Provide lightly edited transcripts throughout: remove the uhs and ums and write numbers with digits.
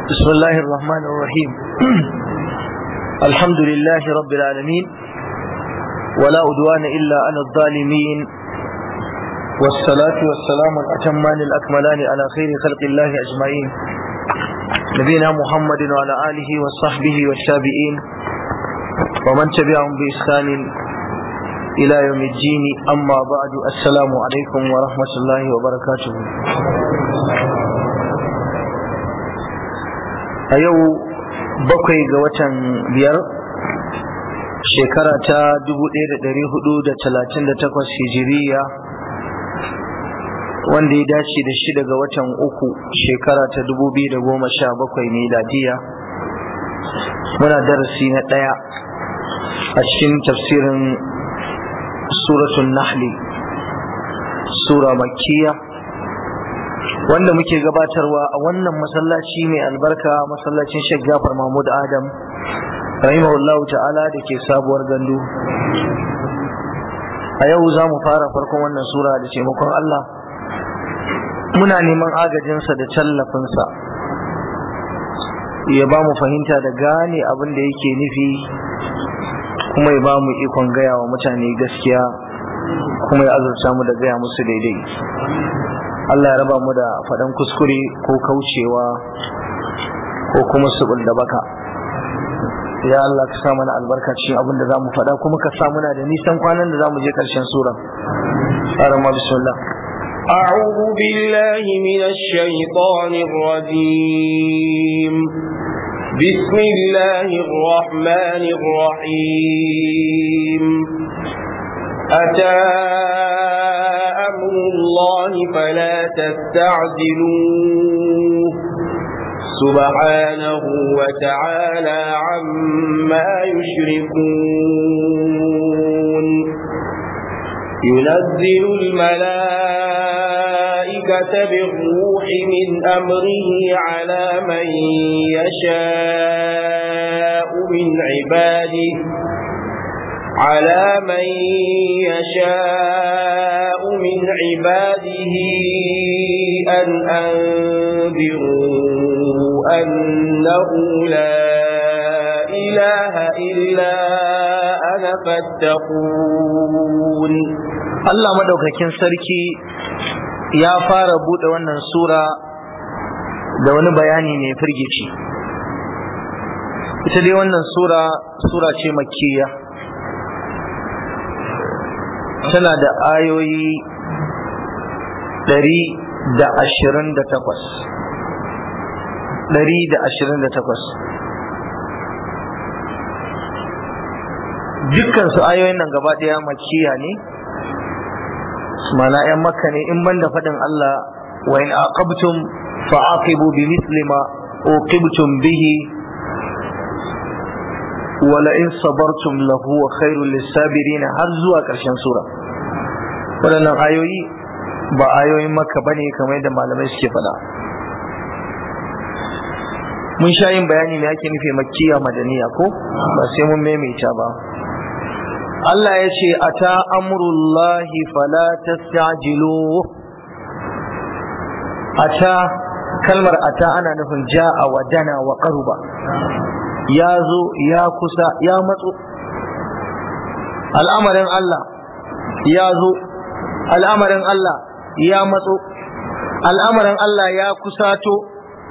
بسم الله الرحمن الرحيم الحمد لله رب العالمين ولا عدوان إلا على الظالمين والصلاة والسلام الأتمان الأكملان على خير خلق الله أجمعين نبينا محمد وعلى آله وصحبه والتابعين ومن تبعهم بإحسان إلى يوم الدين أما بعد السلام عليكم ورحمة الله وبركاته. a yau 7 ga watan 5 shekara ta 1438 hijiriya wanda ya dace da 6 ga watan 3 shekara ta 2017 miladiya. Muna darasi na 1 a cikin tafsirin suratul nahli, sura makkiya wanda muke gabatarwa a wannan masallaci mai albarka, masallacin Sheikh Jafar Mahmud Adam rahimahullahu ta'ala da ke sabuwar gandu. A yau za mu fara farkon wannan sura da taimakon Allah. Muna neman agajinsa da tallafinsa ya ba mu fahimta da gane abin da yake nufi, kuma ya ba mu ikon gaya wa mutane gaskiya, kuma ya azurta mu da gaya musu daidai. Allah ya raba mu da faɗan kuskure ko kaucewa ko kuma subul da baka. Ya Allah ka sa mana albarka cikin abin da zamu faɗa, kuma ka sa muna da nisan kwanan da zamu je ƙarshen sura. Arama bismillah. أعوذ بالله من الشيطان الرجيم. بسم الله الرحمن الرحيم. أتى أمر الله فلا تستعجلوه سبحانه وتعالى عما يشركون. ينزل الملائكة بالروح من أمره على من يشاء من عباده أن أنذروا أنه لا إله إلا أنا فاتقون. Allah madaukakin sarki ya fara buɗe wannan sura da wani bayani mai firgici. Ita dai wannan sura ce makkiya, tana da ayoyi 128. Dukkan su ayoyin nan gaba ɗaya makkiya ne, mana ‘yan makka ne, in banda faɗin Allah wa in aqabtum fa'aqibu bi misli ma uqibtum bihi wa la in sabartum lahu wa khairul lisabirin, har zuwa ƙarshen sura. Waɗannan ayoyi ba ayoyin makka bane kamar yadda malamai suke faɗa. Mun sha yin bayani me ake nufi makkiya madaniya ko ba sai mun maimaita ba. Allah ya ce ata amrullahi fala tastajilu. Ata, kalmar ata ana nufin ja'a wa dana wa qaruba, ya zo, ya kusa, ya matso. Al'amarin Allah ya zo, al'amarin Allah ya matso, al'amarin Allah ya kusato.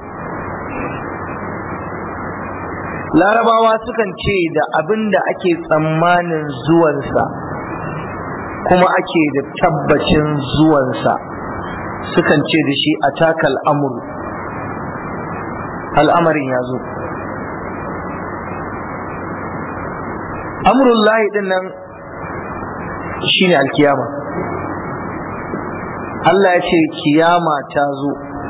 Larabawa sukan ce da abin da ake tsammanin zuwansa kuma ake da tabbacin zuwansa, sukan ce da shi a takal amuru, al'amarin ya zo. Amurullahi din nan shi ne alkiyama. Allah ya ce kiyama ta zo,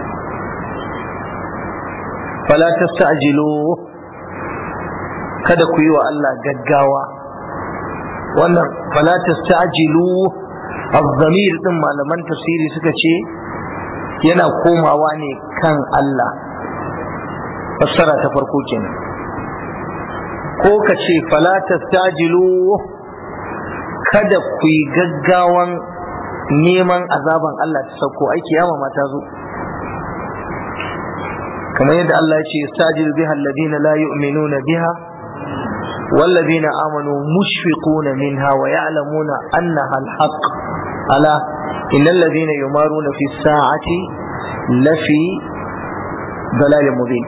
fala tasta'jilu, kada ku yi wa Allah gaggawa. Wannan fala tasta'jilu az-zamir din malaman tafsiri suka ce yana komawa ne kan Allah. Fassara ta farko kenan. Ko ka ce fala tasta'jilu, kada ku yi gaggawan neman azaban Allah ta sauko, ai kiyama ma ta zo. kamar yadda Allah ya ce yastajilu biha alladhina la yu'minuna biha والذين آمنوا مشفقون منها ويعلمون أنها الحق ألا إن الذين يمارون في الساعة لفي ضلال مبين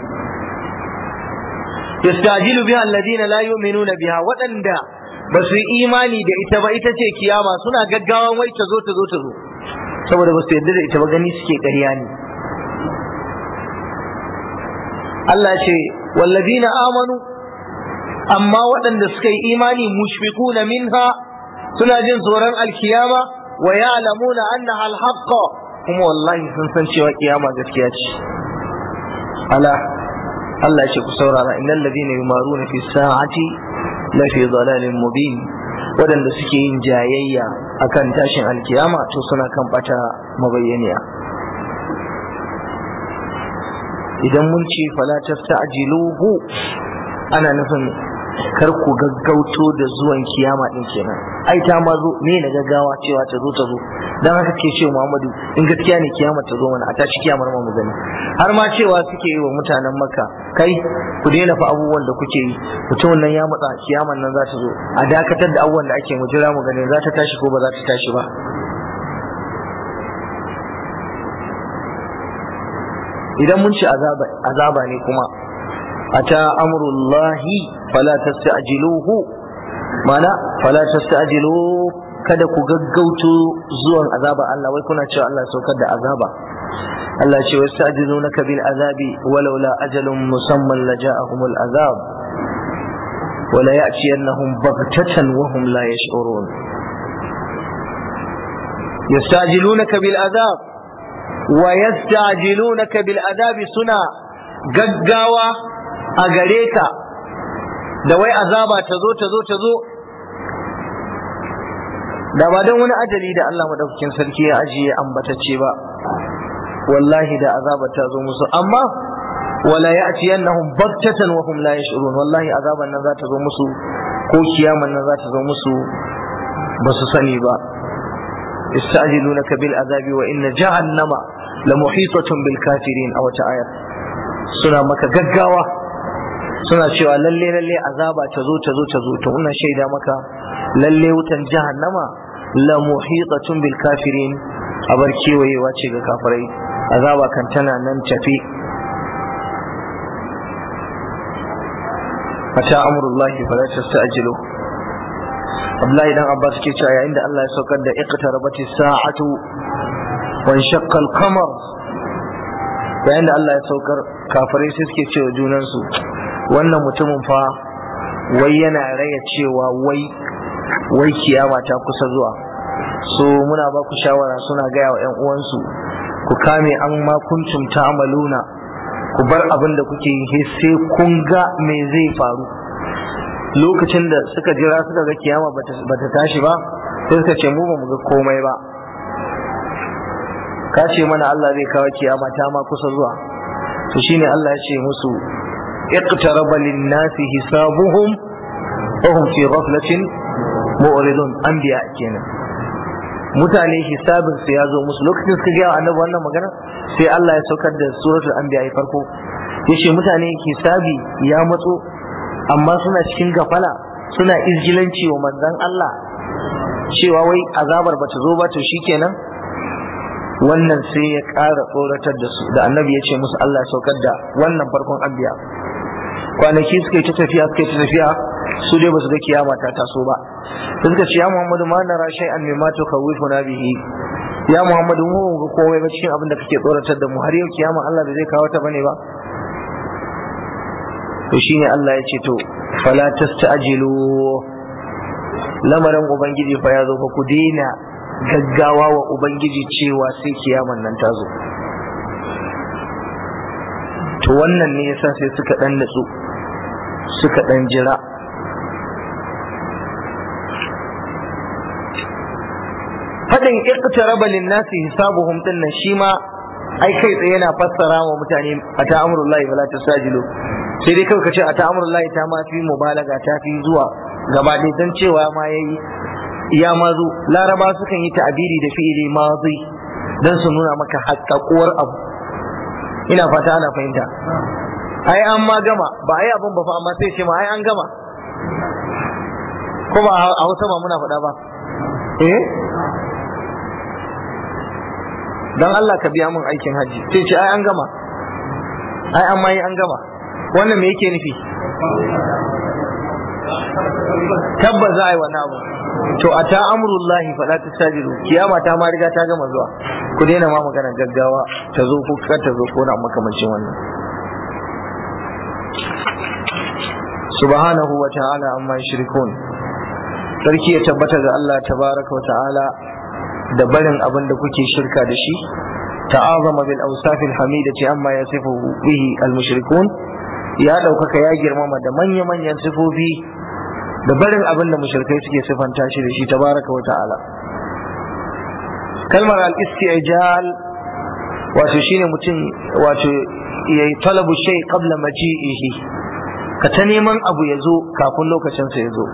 يستعجل بها الذين لا يؤمنون بها وأندا بس إيماني da ita ba ita ce kiyama suna gaggawan wai ta zo saboda ba su yarda da ita ba gani suke ƙarya ne Allah ce wallazina amanu amma waɗanda suka yi imani mushfiquna minha suna jin tsoron alkiyama wa ya'lamuna annaha alhaqq kuma wallahi sun san cewa kiyama gaskiya ce ala Allah ya ce ku saurara innal ladina yumaruna fi sa'ati la fi dhalalin mubin waɗanda suke yin jayayya akan tashin alkiyama to suna kan bata mabayyaniya idan mun ce fala tasta'jiluhu ana nufin kar ku gaggauto da zuwan kiyama din kenan ai ta ma zo me na gaggawa cewa ta zo dan haka ke ce Muhammadu in gaskiya ne kiyama ta zo mana a tashi kiyamar mu gani har ma cewa suke yi wa mutanen Makka kai ku daina fa abubuwan da kuke yi mutumin nan ya matsa kiyaman nan za ta zo a dakatar da abubuwan da ake mu jira mu gani za ta tashi ko ba za ta tashi ba idan mun ci azaba ne kuma ata amrullahi fala tasta'jiluhu mana fala tasta'jilu kada ku gaggauto zuwan azaba Allah wai kuna cewa Allah saukar da azaba Allah ce wasta'jilunaka bil azabi walaula ajalun musamman laja'ahumul azab wala ya'tiyannahum baghtatan wa hum la yash'urun yasta'jilunaka bil azab wa yasta'jilunaka bil azabi suna gaggawa a gare ka da wai azaba ta zo da ba don wani ajali da Allah madaukakin sarki ya ajiye ambatacce ba wallahi da azaba ta zo musu amma wala ya'tiyannahum baghtatan wa hum la yash'urun wallahi azaban nan za ta zo musu ko kiyaman nan za ta zo musu ba su sani ba ista'jilunaka bil azabi wa inna jahannama la muhitatun bil kafirin a wata ayar suna maka gaggawa suna cewa lalle azaba ta zo to ina shaida maka lalle wutan jahannama la muhitatun bil kafirin abar kewayewa ce ga kafirai azaba kan tana nan tafi ata amrullahi fala tasta'jilu Abdullahi dan Abbas ke cewa yayin da Allah ya saukar da iqtarabati sa'atu wa inshaqqa al-qamar yayin da Allah ya saukar kafirai sai suke cewa junansu wannan mutumin fa wai yana raya cewa wai kiyama ta kusa zuwa so muna ba ku shawara suna gaya wa 'yan uwansu ku kame an ma kuntum ta'maluna ku bar abin da kuke yi sai kun ga me zai faru lokacin da suka jira suka ga kiyama bata tashi ba sai suka ce mu ba mu ga komai ba ka ce mana Allah zai kawo kiyama ta ma kusa zuwa to shine Allah ya ce musu iqtaraba lin-nasi hisabuhum wa hum fi ghaflatin mu'ridun anbiya kenan mutane hisabin su ya zo musu lokacin suka ga annabi wannan magana sai Allah ya saukar da suratul anbiya farko yace mutane hisabi ya matso amma suna cikin gafala suna izgilanci wa manzon Allah cewa wai azabar bata zo ba to shikenan wannan sai ya ƙara tsoratar da su da annabi ya ce musu Allah ya saukar da wannan farkon anbiya kwanaki suka yi ta tafiya su dai basu ga kiyama ta taso ba sai suka ce ya Muhammadu ma nara shay'an mimma tukawwifuna bihi ya Muhammadu mu ga komai ba cikin abin da kake tsoratar da mu har yau kiyama Allah da zai kawo ta bane ba to shine Allah ya ce to fala tasta'jilu lamarin ubangiji fa ya zo fa ku daina gaggawa wa ubangiji cewa sai kiyaman nan ta zo to wannan ne yasa sai suka dan natsu suka dan jira fadin iqtaraba lin-nasi hisabuhum dinnan shi ma ai kai tsaye yana fassara wa mutane ata amrullahi wala tasajilu sai dai kawai kace ata amrullahi ta ma fi mubalaga ta fi zuwa gaba ɗaya dan cewa ma yayi ya mazu laraba sukan yi ta'abiri da fi'ili mazi dan su nuna maka haƙƙaƙuwar abu ina fata ana fahimta. Ai an ma gama, ba ai abin ba fa, amma sai ce ma ai an gama, ko ba a Hausa ba muna faɗa ba? Dan Allah ka biya min aikin haji, sai ce ai an gama, ai an ma yi an gama. Wannan me yake nufi? Tabbas za a yi wannan abu. To a ta amurullahi faɗa ta sajiru, kiyama ta ma riga ta gama zuwa, ku daina ma magana gaggawa ta zo ko kar ta zo ko na makamancin wannan. Subhanahu wa ta'ala amma yushrikun, sarki ya tabbata ga Allah tabaraka wa ta'ala da barin abin da kuke shirka da shi. Ta'azama bil awsafil hamidati amma yasifu bihi al mushrikun, ya ɗaukaka ya girmama da manya-manyan sifofi da barin abin da mushrikai suke sifanta shi da shi tabaraka wa ta'ala. Kalmar al-istijal wato shine mutum wato yayi talabu shay qabla maji'ihi, ka ta neman abu ya zo kafin lokacin sa ya zo.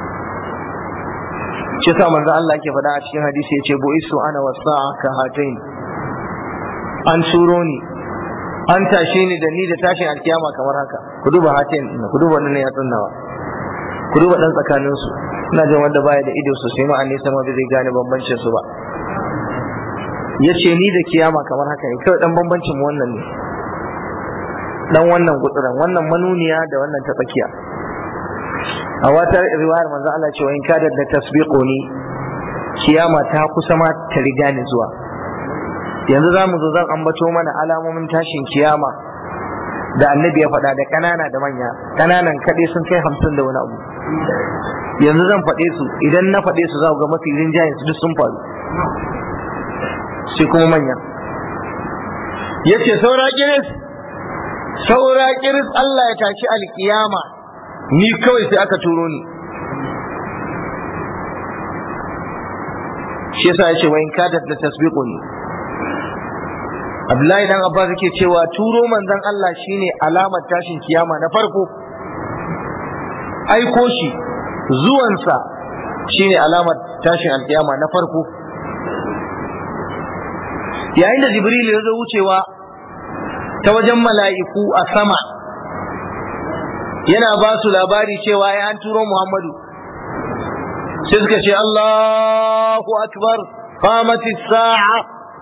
Shi sa manzo Allah yake faɗa a cikin hadisi yace bu'isu ana wasa'a ka hatain, an turo ni an tashe ni da ni da tashin alkiyama kamar haka. Ku duba hatain, ku duba wannan ya tsunnawa, ku duba dan tsakanin su. Ina jin wanda baya da ido sosai ma annisa ma bai gane bambancin su ba. Yace ni da kiyama kamar haka ne, kawai dan bambancin mu wannan ne, dan wannan gutsuran, wannan manuniya da wannan ta tsakiya. A wata riwayar manzo Allah ce wa in kada da tasbiquni, kiyama ta kusa ma ta riga ni zuwa. Yanzu za mu zo zan ambato mana alamomin tashin kiyama da annabi ya faɗa, da ƙanana da manya. Ƙananan kaɗai sun kai 50 da wani abu. Yanzu zan faɗe su, idan na faɗe su za ku ga mafi rinjayen su duk sun faru, sai kuma manya. Yace saura kiris Allah ya tashi alkiyama, ni kawai sai aka turo ni. Shi yasa yace wa in kadat la tasbiquni. Abdullahi dan Abbas yake cewa turo manzon Allah shine alamar tashin kiyama na farko. Aiko shi, zuwansa shine alamar tashin alkiyama na farko. Yayin da Jibril ya zo wucewa ta wajen mala'iku a sama, yana ba su labari cewa ya an turo Muhammadu, sai suka ce Allahu akbar qamatis sa'a.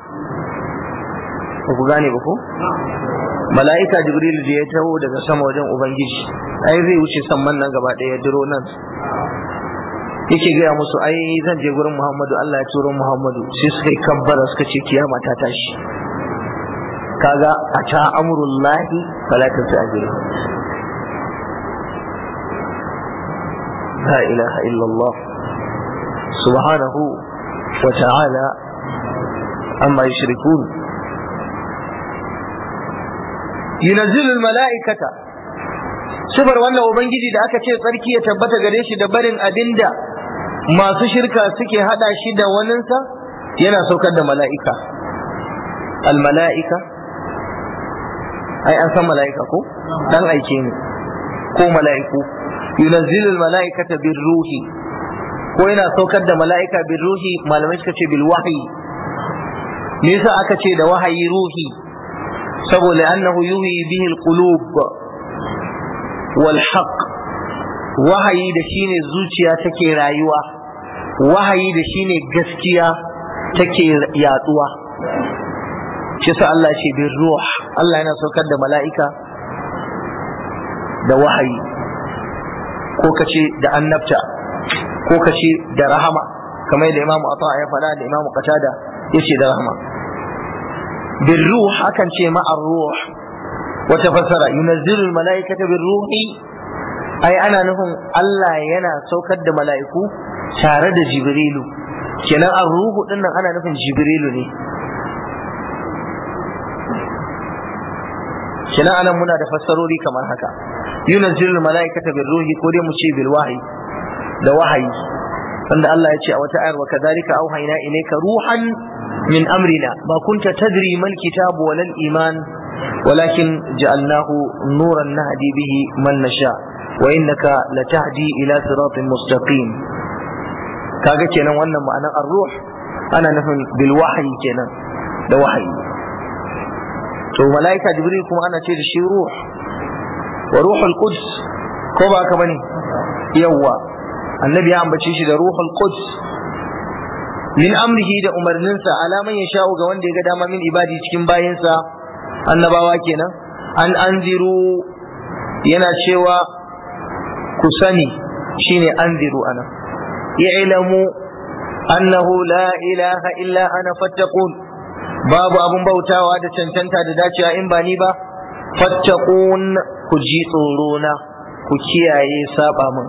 Ba ku gane ba ko? Mala'ika Jibril da ya taho daga sama wajen Ubangiji, ai zai wuce samman nan gaba ɗaya, diro nan yake gaya musu ai zan je gurin Muhammadu, Allah ya turo Muhammadu. Sai suka yi kabbara suka ce kiyama ta tashi. Kaga a ta amurullahi fala tasajiru. La ilaha illallah subhanahu wa ta'ala amma yushrikun. Yunazzilul mala'ikata, sifar wannan ubangiji da aka ce tsarki ya tabbata gare shi da barin abinda masu shirka suke hada shi da waninsa, yana saukar da mala'ika. Al mala'ika, ai an san mala'ika ko dan aike ne, ko mala'iku. Yunazzilul mala'ikata bir ruhi, ko yana saukar da mala'ika bir ruhi, malamai suka ce bil wahyi. Me yasa aka ce da wahayi ruhi? saboda annahu yuhi bihi alqulub wal haqq, wahayi da shine zuciya take rayuwa, wahayi da shine gaskiya take yaduwa. shi sa Allah ce bin ruh, Allah yana saukar da mala'ika da wahayi, ko kace da annabta, ko kace da rahama, kamar da Imam Ata ya faɗa da Imam Qatada yace da rahama. bin ruh akan ce ma'ar ruh, wata fassara yunazzilu al-mala'ikata bir ruhi, ai ana nufin Allah yana saukar da mala'iku tare da Jibrilu, kenan ar-ruhu din nan ana nufin Jibrilu ne. kenan anan muna da fassarori kamar haka, yunazzilu al-mala'ikata bir ruhi, ko dai mu ce bil wahyi, da wahayi, wanda Allah ya ce a wata ayar wa kadhalika auhayna ilayka ruhan min amrina ma kunta tadri mal kitab wal iman walakin ja'alnahu nuran nahdi bihi man nasha wa innaka latahdi ila siratin mustaqim. kaga kenan wannan ma'anar ar-ruh ana nufin bil wahyi kenan, da wahayi. to malaika jibril kuma ana ce da shi ruh wa ruhul quds ko ba haka bane yawa annabi ya ambace shi da ruhul quds min amrihi da umarninsa alaman ya sha'u ga wanda ya ga dama min ibadi cikin bayinsa annabawa kenan an anziru yana cewa ku sani shine anziru ana i'lamu annahu la ilaha illa ana fattaqun babu abun bautawa da cancanta da dacewa in ba ni ba fattaqun ku ji tsoro na ku kiyaye saba min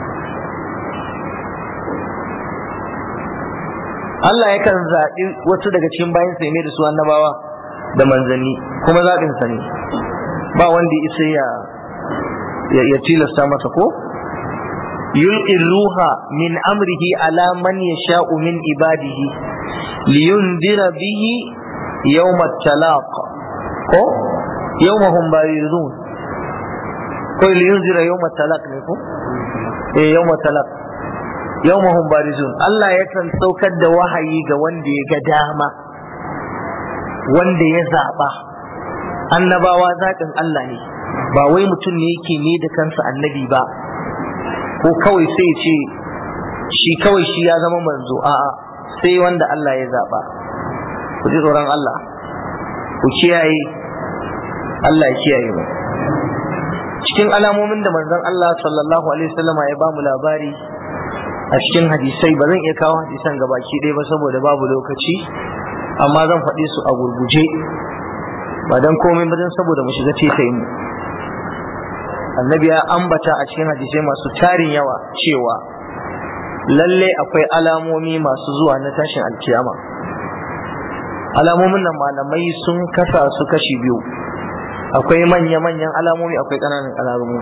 Allah yakan zaɓi wasu daga cikin bayan sai mai da su annabawa da manzanni kuma zaɓinsa ne ba wanda isa ya tilasta masa ko yulqi ruha min amrihi ala man yasha'u min ibadihi liyundira bihi yawm at-talaq ko yawma hum barizun ko liyundira yawm at-talaq ne ko yawm at-talaq yawma hum barizun Allah yakan saukar da wahayi ga wanda ya ga dama wanda ya zaba annabawa zaɓin Allah ne ba wai mutum ne yake ne da kansa annabi ba ko kawai sai ce shi ya zama manzo a'a sai wanda Allah ya zaba ku ji tsoron Allah ku kiyaye Allah ya kiyaye mu cikin alamomin da manzon Allah sallallahu alaihi wasallam ya ba mu labari a cikin hadisai ba zan iya kawo hadisan gabaki ɗaya ba saboda babu lokaci amma zan faɗi su a gurguje ba dan komai ba dan saboda mu shiga taitayin mu annabi ya ambata a cikin hadisai masu tarin yawa cewa lalle akwai alamomi masu zuwa na tashin alkiyama alamomin nan malamai sun kasa su kashi biyu akwai manya-manyan alamomi akwai ƙananan alamomi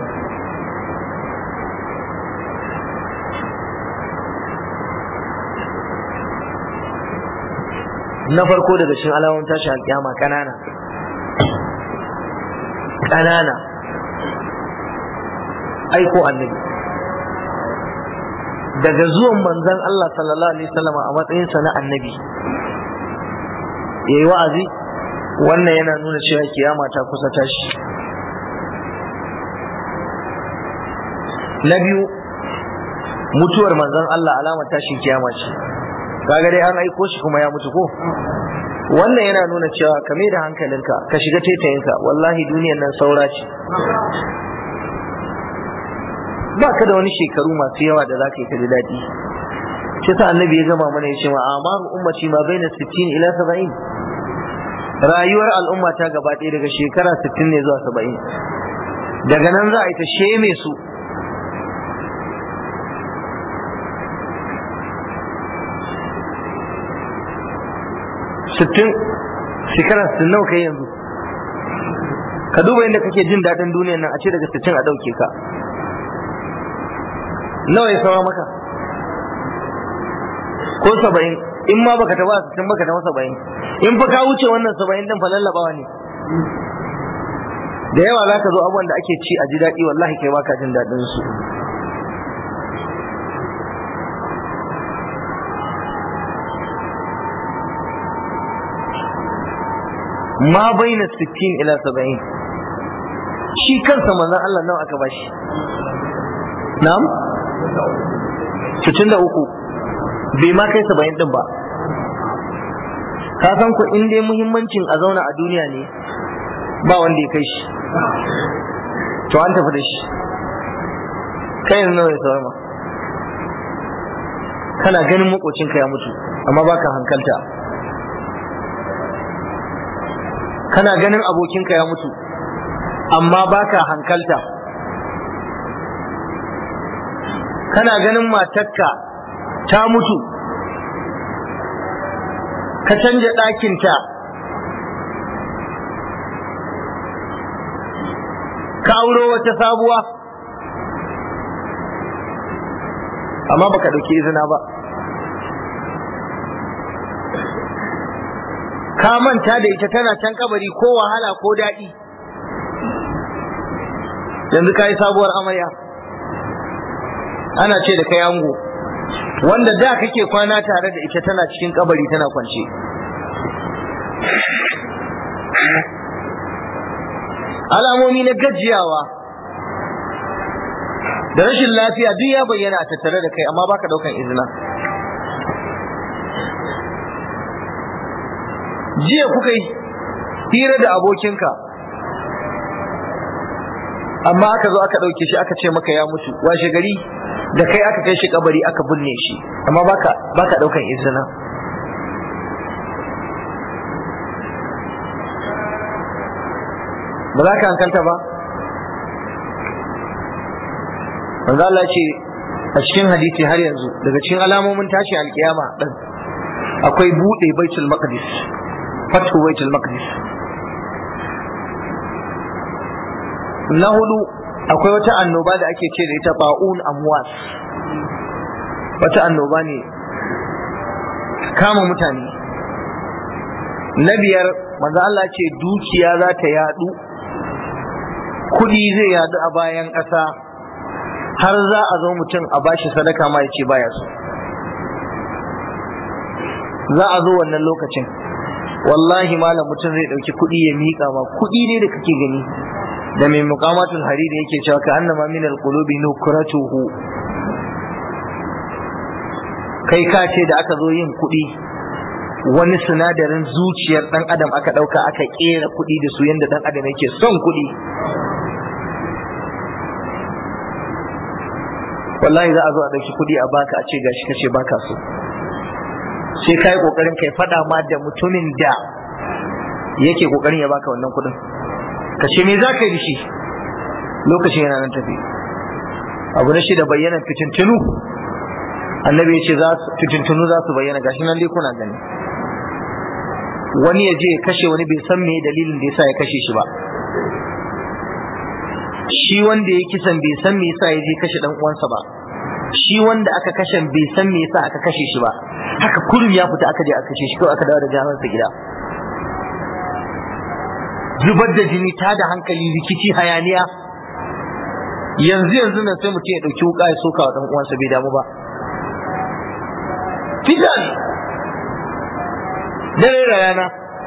na farko daga cikin alamomin tashin alkiyama ƙanana aiko annabi daga zuwan manzon Allah sallallahu alaihi wasallam a matsayinsa na annabi yayi wa'azi wannan yana nuna cewa kiyama ta kusa tashi na biyu mutuwar manzon Allah alamar tashin kiyama ce kaga dai an aiko shi kuma ya mutu ko wannan yana nuna cewa ka mai da hankalinka ka shiga taitayinka wallahi duniyar nan saura ce ba ka da wani shekaru masu yawa da za ka yi ka ji daɗi shi sa annabi ya gama mana ya ce ma amaru ummati ma baina 60 ila 70 rayuwar al'umma ta gaba ɗaya daga shekara 60 ne zuwa 70 daga nan za a yi ta sheme su shekara 60 nawa kai yanzu ka duba inda kake jin daɗin duniyar nan a ce daga 60 a ɗauke ka nawa ya saura maka ko 70 in ma baka taba 60 baka taba 70 in fa ka wuce wannan 70 din fa lallabawa ne da yawa zaka zo abubuwan da ake ci a ji daɗi wallahi kai baka jin daɗin su ma baina 60 ila 70 shi kansa manzon Allah nawa aka bashi na'am 63 bai ma kai 70 din ba ka san ku in dai muhimmancin a zauna a duniya ne ba wanda ya kai shi to an tafi da shi kai yanzu nawa ya sauran ma kana ganin makocinka ya mutu amma baka hankalta kana ganin abokinka ya mutu amma baka hankalta kana ganin matarka ta mutu ka canja ɗakinta ka auro wata sabuwa amma baka ɗauki izina ba ka manta da ita tana can kabari ko wahala ko daɗi yanzu ka yi sabuwar amarya ana ce da kai ango wanda da kake kwana tare da ita tana cikin kabari tana kwance alamomi na gajiyawa da rashin lafiya duk ya bayyana a tattare da kai amma baka daukan izina. Jiya kuka yi hira da abokinka amma aka zo aka ɗauke shi aka ce maka ya mutu, washe gari da kai aka kai shi kabari aka binne shi amma baka ɗaukan izina. Ba za ka hankalta ba? Manzo Allah ce a cikin hadisi har yanzu daga cikin alamomin tashi alkiyama din akwai bude Baitul Maqdis, fatu Baitul Maqdis. Na hudu akwai wata annoba da ake ce da ita ba'un amwas, wata annoba ne kama mutane. Na biyar manzo Allah ce dukiya za ta yadu, kudi zai yadu a bayan ƙasa har za a zo mutum a bashi sadaka ma ya ce baya so. Za a zo wannan lokacin wallahi malam mutum zai dauki kudi ya miƙa ma, kudi ne da kake gani da mai muqamatul hariri yake cewa ka annama min alqulubi nukratuhu, kai ka ce da aka zo yin kudi wani sinadarin zuciyar dan adam aka dauka aka kera kudi da su yanda dan adam yake son kudi. Wallahi za a zo a dauki kudi a baka a ce gashi kace baka so, sai kai kokarin kai fada ma da mutumin da yake kokarin ya baka wannan kudin, ka ce me za ka yi da shi, lokacin yana nan tafi. Abu na shida bayyana fitintunu, annabi ya ce fitintunu za su bayyana, gashi nan dai kuna gani. Wani ya je ya kashe wani bai san me dalilin da yasa ya kashe shi ba, shi wanda ya kisan bai san me yasa ya je kashe dan uwansa ba, shi wanda aka kashe bai san me yasa aka kashe shi ba, haka kurum ya fita aka je aka kashe shi kawai aka dawo da jahansa gida. Zubar da jini, ta da hankali, rikici, hayaniya. Yanzu nan sai mutum ya dauki wuka ya soka wa dan uwansa bai damu ba. Fitan dare da rana.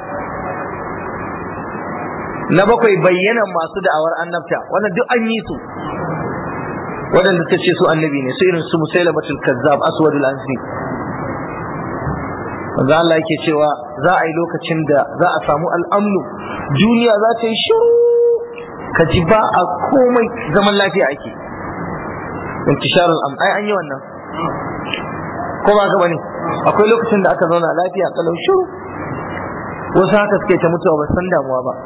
Na bakwai bayyanan masu da'awar annabta, wannan duk an yi su, waɗanda suka ce su annabi ne, sai irin su Musailamatul Kazzab, Aswadul Ansi. Manzo Allah yake cewa za a yi lokacin da za a samu al'amnu, duniya za ta yi shiru, ka ji ba a komai, zaman lafiya ake. Intisharul amn, ai an yi wannan, ko ba ka bane? Akwai lokacin da aka zauna lafiya kalau shiru, wasu haka suke ta mutuwa ba san damuwa ba.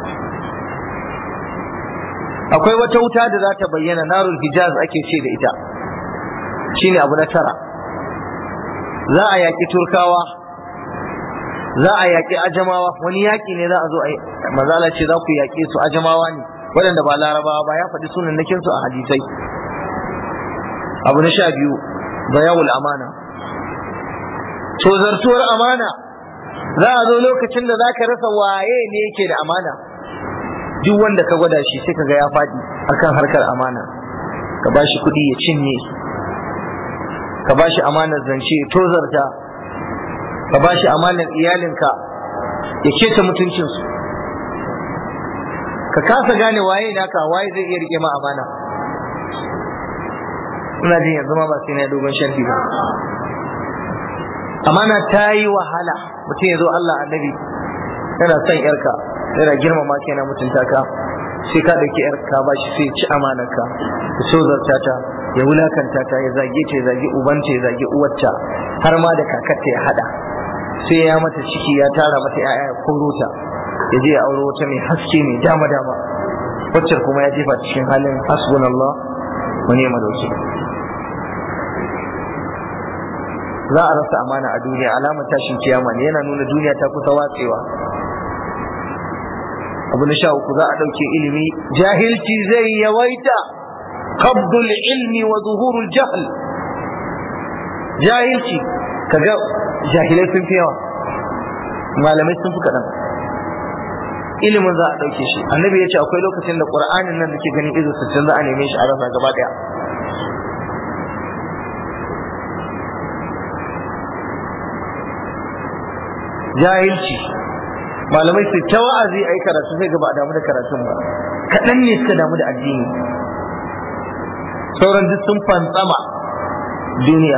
Akwai wata wuta da za ta bayyana, narul hijaz ake ce da ita, shine abu na tara. Za a yaƙi Turkawa, za a yaƙi Ajamawa, wani yaƙi ne za a zo a yi, mazala ce za ku yaƙe su, Ajamawa ne waɗanda ba Larabawa ba, ya faɗi sunannakin su a hadisai. Abu na 12 bayawul amana, tozartuwar amana. Za a zo lokacin da za ka rasa waye ne yake da amana. Duk wanda ka gwada shi sai ka ga ya faɗi akan harkar amana. Ka ba shi kuɗi ya cinye, ka ba shi amanar zance ya tozarta, ka ba shi amanar iyalinka ya keta mutuncinsu, ka kasa gane waye naka, waye zai iya rike ma amana. Ina jin yanzu ma ba sai na dogon sharhi ba. Amana ta yi wahala, mutum ya zo Allah annabi yana son yarka, yana girmama ka, yana mutunta ka, sai ka dauki yarka ba shi sai ci amanarka, ya tozarta ta, ya wulakanta ta, ya zage ta, ya zage ubanta, ya zage uwarta, har ma da kakarta ya hada, sai ya mata ciki, ya tara mata yaya, ya koro ta, ya je ya auro wata mai haske mai dama dama, wacce kuma ya jefa cikin halin hasbunallah wa ni'mal wakil. Za a rasa amana a duniya, alamar tashin kiyama ne, yana nuna duniya ta kusa watsewa. Abu na 13 za a ɗauke ilimi, jahilci zai yawaita, qabdul ilmi wa zuhurul jahl. Jahilci, kaga jahilai sun fi yawa, malamai sun fi kaɗan. Ilimin za a ɗauke shi. Annabi ya ce akwai lokacin da Qur'anin nan da ke ganin izu 60 za a neme shi a rasa gaba ɗaya. Jahilci, malamai su ta wa'azi a yi karatu sai gaba a damu da karatun ba. kaɗan ne suka damu da addini, sauran duk sun fantsama duniya.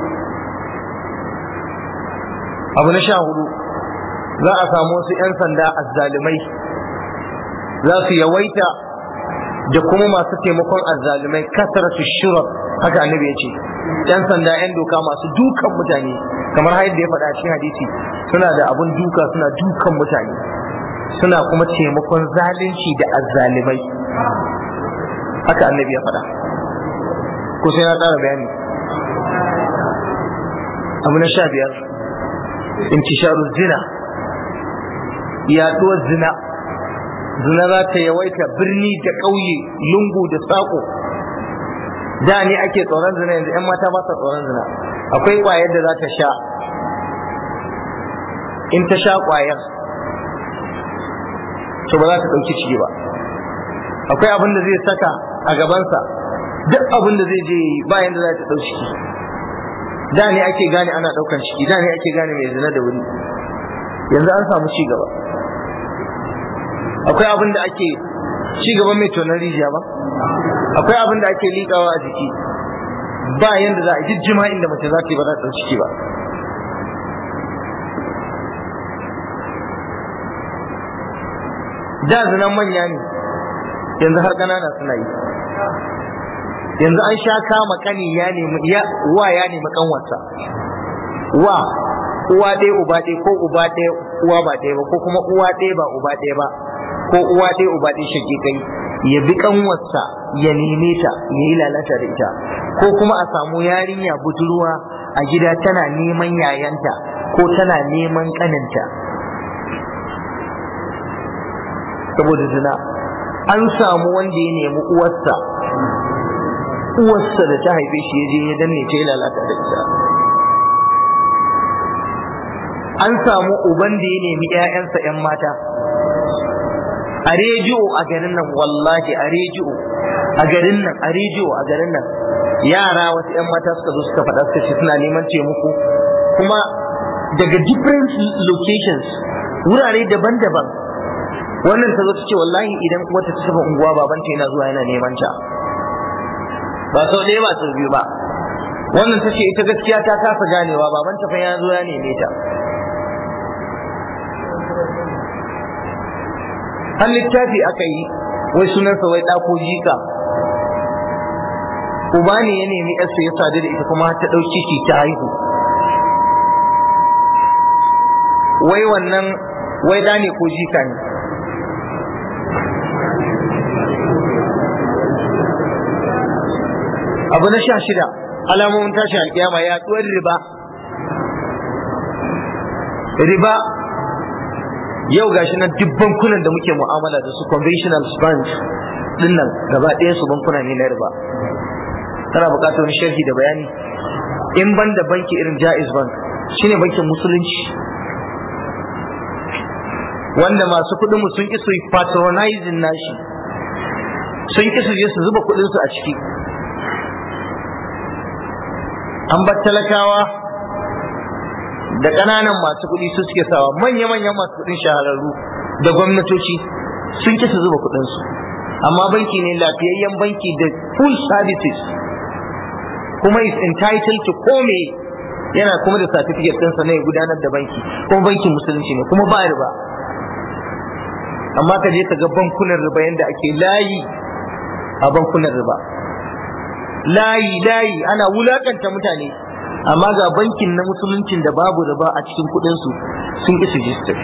Abu na 14, za a samu wasu 'yan sanda azzalumai za su yawaita da kuma masu taimakon azzalumai, kasratu shurab, haka annabi ya ce. 'Yan sanda 'yan doka masu dukan mutane, kamar yadda ya faɗa cikin hadisi, suna da abun duka, suna dukan mutane, suna kuma taimakon zalunci da azzalumai, haka annabi ya faɗa. Ko sai na ƙara bayani? Abu na 15, intisharul zina, yaduwar zina. Zina za ta yawaita birni da ƙauye, lungu da saƙo. Da ne ake tsoron zina, yanzu 'yan mata ba sa tsoron zina. Akwai ƙwayar da za ta sha, in ta sha ƙwayar to ba za ta ɗauki ciki ba. Akwai abin da zai saka a gabansa, duk abin da zai je bayan da za ta ɗauki ciki. Da ne ake gane ana ɗaukan ciki, da ne ake gane mai zina da wuri. Yanzu an samu ci gaba. Akwai abin da ake ci gaban mai tonar rijiya ba, akwai abin da ake liƙawa a jiki, ba yanda za a jijjima inda mace za ta yi ba za ta ɗauki ciki ba. Da zinan manya ne, yanzu har ƙanana suna yi. Yanzu an sha kama kani ya nemi wa ya nemi kanwarsa, wa uwa ɗaya uba ɗaya, ko uba ɗaya uwa ba ɗaya ba, ko kuma uwa ɗaya ba uba ɗaya ba, ko uwa ɗaya uba ɗaya shaƙiƙai, ya bi kanwarsa ya neme ta ya yi lalata da ita. Ko kuma a samu yarinya budurwa a gida tana neman yayanta ko tana neman ƙaninta saboda zina. An samu wanda ya nemi uwarsa da ta haife shi ya je ya danne ta ya lalata da ita. An samu uban da ya nemi 'ya'yansa 'yan mata a rediyo a garin nan, wallahi a rediyo a garin nan yara wasu 'yan mata suka zo suka faɗa suka ce suna neman taimako, kuma daga different locations, wurare daban-daban. Wannan ta zo ta ce wallahi idan wata ta tafi unguwa babanta yana zuwa yana neman ta, ba sau ɗaya ba sau biyu ba. Wannan ta ce ita gaskiya ta kasa ganewa babanta fa ya zo ya neme ta. Har littafi aka yi wai sunansa wai ɗako jika, uba ne ya nemi yarsa ya sadu da ita kuma ta ɗauki ciki ta haihu. Wai wannan wai ɗa ne ko jika ne. Abu na 16, alamomin tashin alkiyama, yaduwar riba. Yau gashi na duk bankunan da muke mu'amala da su, conventional banks dinnan gaba ɗaya su bankuna ne na riba. Tana buƙatar wani sharhi da bayani. In ban da banki irin Jaiz Bank, shine bankin musulunci wanda masu kuɗin mu sun ki su patronizing nashi, sun ki su je su zuba kuɗin su a ciki. An bar talakawa da ƙananan masu kuɗi su suke sawa, manya-manyan masu kuɗin shahararru da gwamnatoci sun ki su zuba kuɗinsu. Amma banki ne lafiyayyen banki da full services, kuma is entitled to kome, yana kuma da certificate ɗinsa na ya gudanar da banki, kuma bankin musulunci ne, kuma ba riba. Amma ka je ka ga bankunan riba yadda ake layi a bankunan riba, layi ana wulakanta mutane. Amma ga bankin na musuluncin da babu riba a cikin kudinsu sun ki register.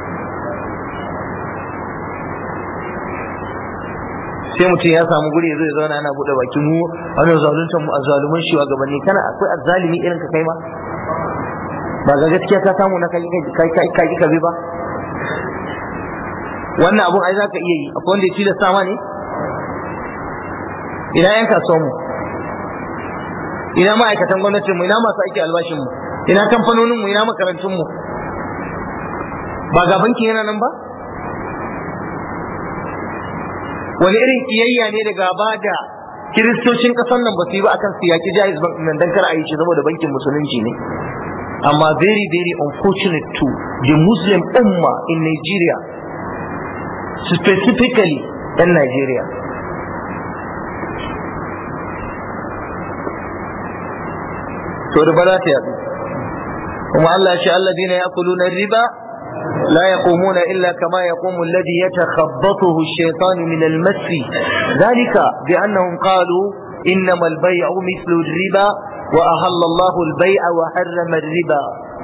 Sai mutum ya samu guri ya zo ya zauna ana buɗe baki, mu ana zaluntar mu azzaluman shi wa gabanni. Kana akwai azzalimi irin ka kai ma, ba ga gaskiya ka samu na kai ka bi ba. Wannan abun ai zaka iya yi, akwai wanda ya tilasta ma ne. Ina yan kasuwan mu, ina ma'aikatan gwamnatin mu, ina masu aiki albashin mu, ina kamfanonin mu, ina makarantun mu, ba ga bankin yana nan ba? Wani irin kiyayya ne da gaba da kiristocin kasar nan ba su yi ba akan su yaki Jaiz Bank nan dan kar a yi shi saboda bankin musulunci ne. Amma very very unfortunate to the Muslim Ummah in Nigeria, specifically 'yan Najeriya. To riba za ta yadu, kuma Allah ce alladhina ya'kuluna riba la yaqumuna illa kama yaqumu alladhi yatakhabbathu ash-shaytanu min al-mass dhalika bi annahum qalu innama al-bay'u mithlu ar-riba wa ahalla Allahu al-bay'a wa harrama ar-riba.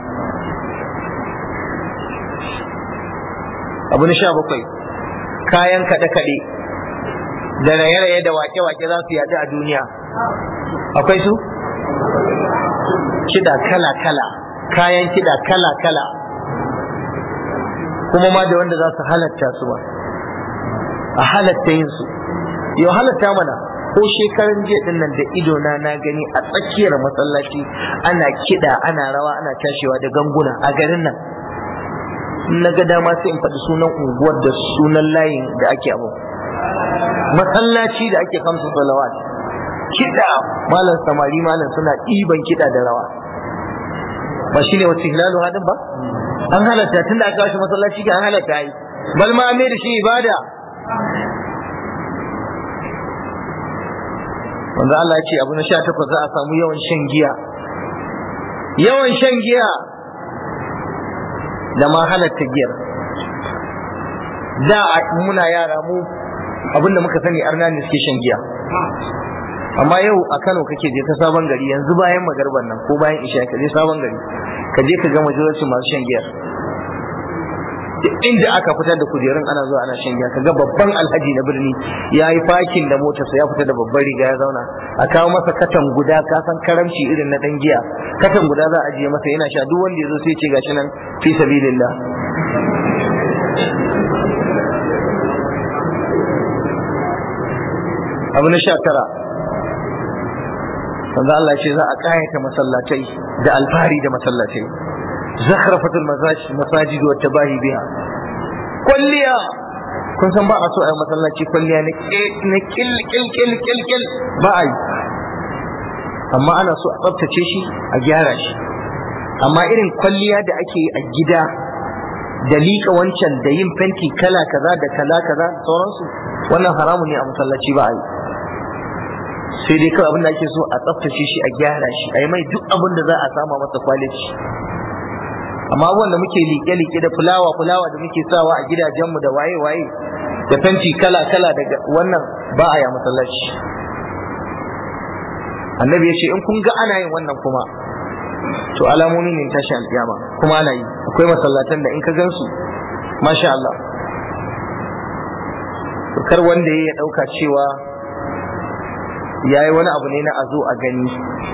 Abu na 17, kayan kaɗe-kaɗe da raye-raye da wake-wake za su yaɗu a duniya. Akwai su? Kiɗa kala-kala, kayan kiɗa kala-kala, kuma ma da wanda za su halatta su ba, a halatta yin su. Yau halatta mana, ko shekaran jiya din nan da idona na gani a tsakiyar masallaci ana kiɗa, ana rawa, ana tashewa da ganguna a garin nan. Na ga dama sai in faɗi sunan unguwar da sunan layin da ake abu. Masallaci da ake kamsu salawat, kiɗa, malam samari malam suna ɗiban kiɗa da rawa. Ba shi ne wasu hilalu hadin ba? An halatta tun da aka kawo shi masallaci ga an halatta yi. Bal ma mai da shi ibada. Wanda Allah ya ce abu na 18 za a samu yawan shan giya. Yawan shan giya da ma halatta giyar. Da muna yara mu abinda muka sani arna ne suke shan giya. Amma yau a Kano kake je ta Sabon Gari yanzu bayan magarban nan ko bayan isha ka je Sabon Gari ka je ka ga majalisar masu shan giyar. Duk inda aka fitar da kujerun ana zuwa ana shan giya, ka ga babban alhaji na birni ya yi fakin da motarsa ya fita da babban riga ya zauna, a kawo masa katan guda, ka san karamci irin na dan giya, katan guda za a ajiye masa yana sha, duk wanda ya zo sai ce gashi nan fi sabilillah. Abu na 19, wanda Allah ce za a kayata masallatai da alfahari da masallatai. Zakhrafatul masajid wa tabahi biha. Kulliya, kun san ba a so a yi masallaci kulliya na kil ba a yi, amma ana so a tsaftace shi a gyara shi. Amma irin kwalliya da ake yi a gida da liƙa wancan da yin fenti kala kaza da kala kaza sauransu, wannan haramun ne a masallaci ba a yi. Sai dai kawai abin da ake so a tsaftace shi a gyara shi, a yi mai duk abin da za a sama masa kwalici. Amma abubuwan da muke liƙe-liƙe da fulawa da muke sawa a gidajenmu da waye-waye da fenti kala-kala daga wannan ba a yi a masallaci. Annabi ya ce in kun ga ana yin wannan kuma to alamomi ne tashi alƙiyama, kuma ana yi. Akwai masallatan da in ka gansu masha Allah, to kar wanda ya ɗauka cewa ya yi wani abu ne na a zo a gani.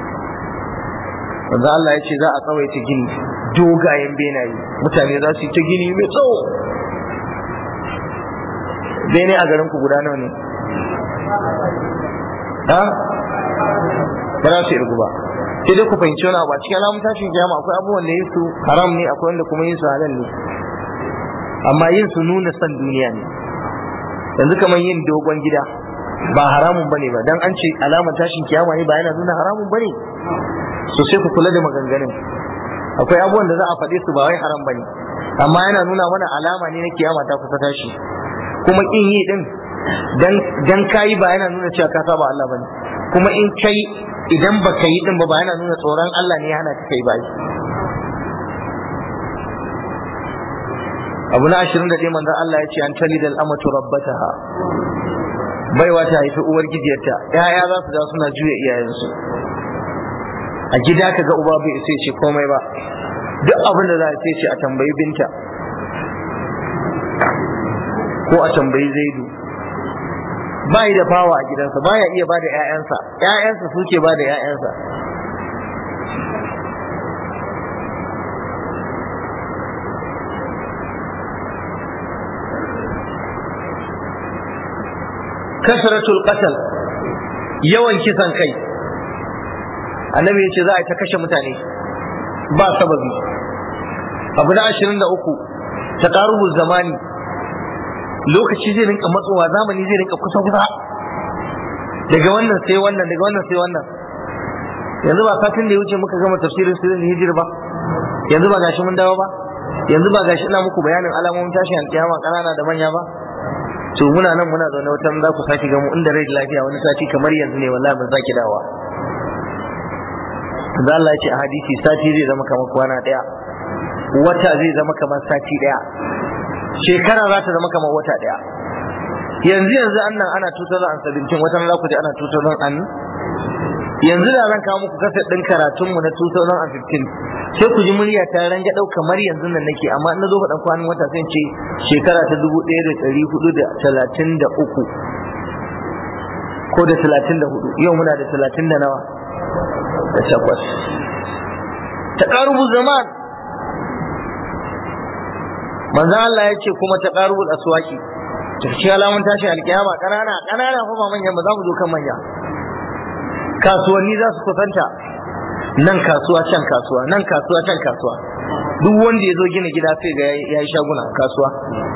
Wanda Allah ya ce za a tsawaita gini, dogayen benaye, mutane za su yi ta gini mai tsawo. Bene a garin ku guda nawa ne? Ha? Ba za su irgu ba. Sai dai ku fahimci wani abu, a cikin alamun tashin kiyama akwai abubuwan da yin su haram ne, akwai wanda kuma yin su halal ne. Amma yin su nuna son duniya ne. Yanzu kamar yin dogon gida ba haramun bane ba, dan an ce alamar tashin kiyama ne ba yana nuna haramun bane. So sai ku kula da maganganun. Akwai abubuwan da za a faɗe su ba wai haram bane, amma yana nuna mana alama ne na kiyama ta kusa tashi. Kuma in yi din dan kayi ba yana nuna cewa ka saba Allah bane, kuma in kai idan baka yi din ba yana nuna tsoron Allah ne ya hana ka kai ba. Abu na 21 manzon Allah ya ce an talidal amatu rabbataha, baiwa ta haifi uwar gijiyarta, yaya za su da suna juya iyayensu. A gida ka ga uba bai sai ce komai ba, duk abin da za a ce a tambayi binta ko a tambayi Zaidu. Ba yi da fawa a gidansa, ba ya iya ba da 'ya'yansa, 'ya'yansa suke ba da 'ya'yansa. kasratul qatl, yawan kisan kai. Annabi ya ce za a ta kashe mutane ba sababi. Abu na 23, taqarubuz zamani, lokaci zai rinka matsowa, zamani zai rinka kusa daga wannan sai wannan, daga wannan sai wannan. Yanzu ba satin da ya wuce muka gama tafsirin sirrin hijir ba, yanzu ba gashi mun dawo ba, yanzu ba gashi ina muku bayanin alamomin tashin alkiyama kanana da manya ba. to muna nan muna zaune wata za ku sake gamu inda rai da lafiya wani sati kamar yanzu ne wallahi ban sake dawa. da Allah ya ce a hadisi sati zai zama kamar kwana daya, wata zai zama kamar sati daya, shekara za ta zama kamar wata daya. yanzu annan ana 2017 watan za ku ji ana 2000 yanzu da zan kawo muku kasar din karatun mu na 2015 sai ku ji murya ta ranga dau kamar yanzu nan nake, amma in nazo faɗan kwanan wata sai ce shekara ta 1433 ko da 34, yau muna da 30 da nawa da takwas. taqarubul zaman, manzo Allah ya ce kuma taqarubul aswaqi, cikin alamun tashin alkiyama kanana fa ba manya ba, za mu zo kan manya. Kasuwanni za su kusanta, nan kasuwa can kasuwa, nan kasuwa can kasuwa. Duk wanda ya zo gina gida sai ga ya yi shaguna kasuwa,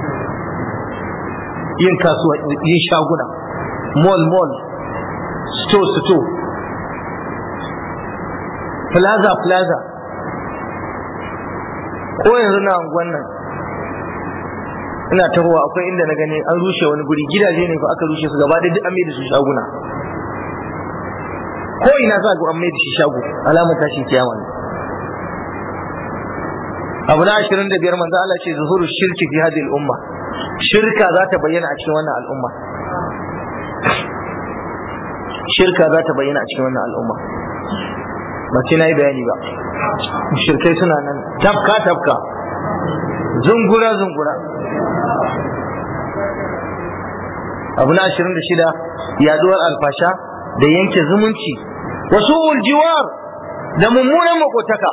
yin shaguna, mall, store, plaza. Ko yanzu na unguwan nan ina tahowa akwai inda na gani an rushe wani guri, gidaje ne fa aka rushe su gaba da duk an mai da su shaguna. Ko ina za ga an mai da shi shago, alamar tashin kiyama ne. abu na 25 manzo Allah ce zuhuru shirki fi hadhihi al-umma, shirka za ta bayyana a cikin wannan al'umma. Ba sai na yi bayani ba, shirkai suna nan tafka zungura. abu na 26 yaduwar alfasha da yanke zumunci, wasu uljiwar da mummunan makotaka.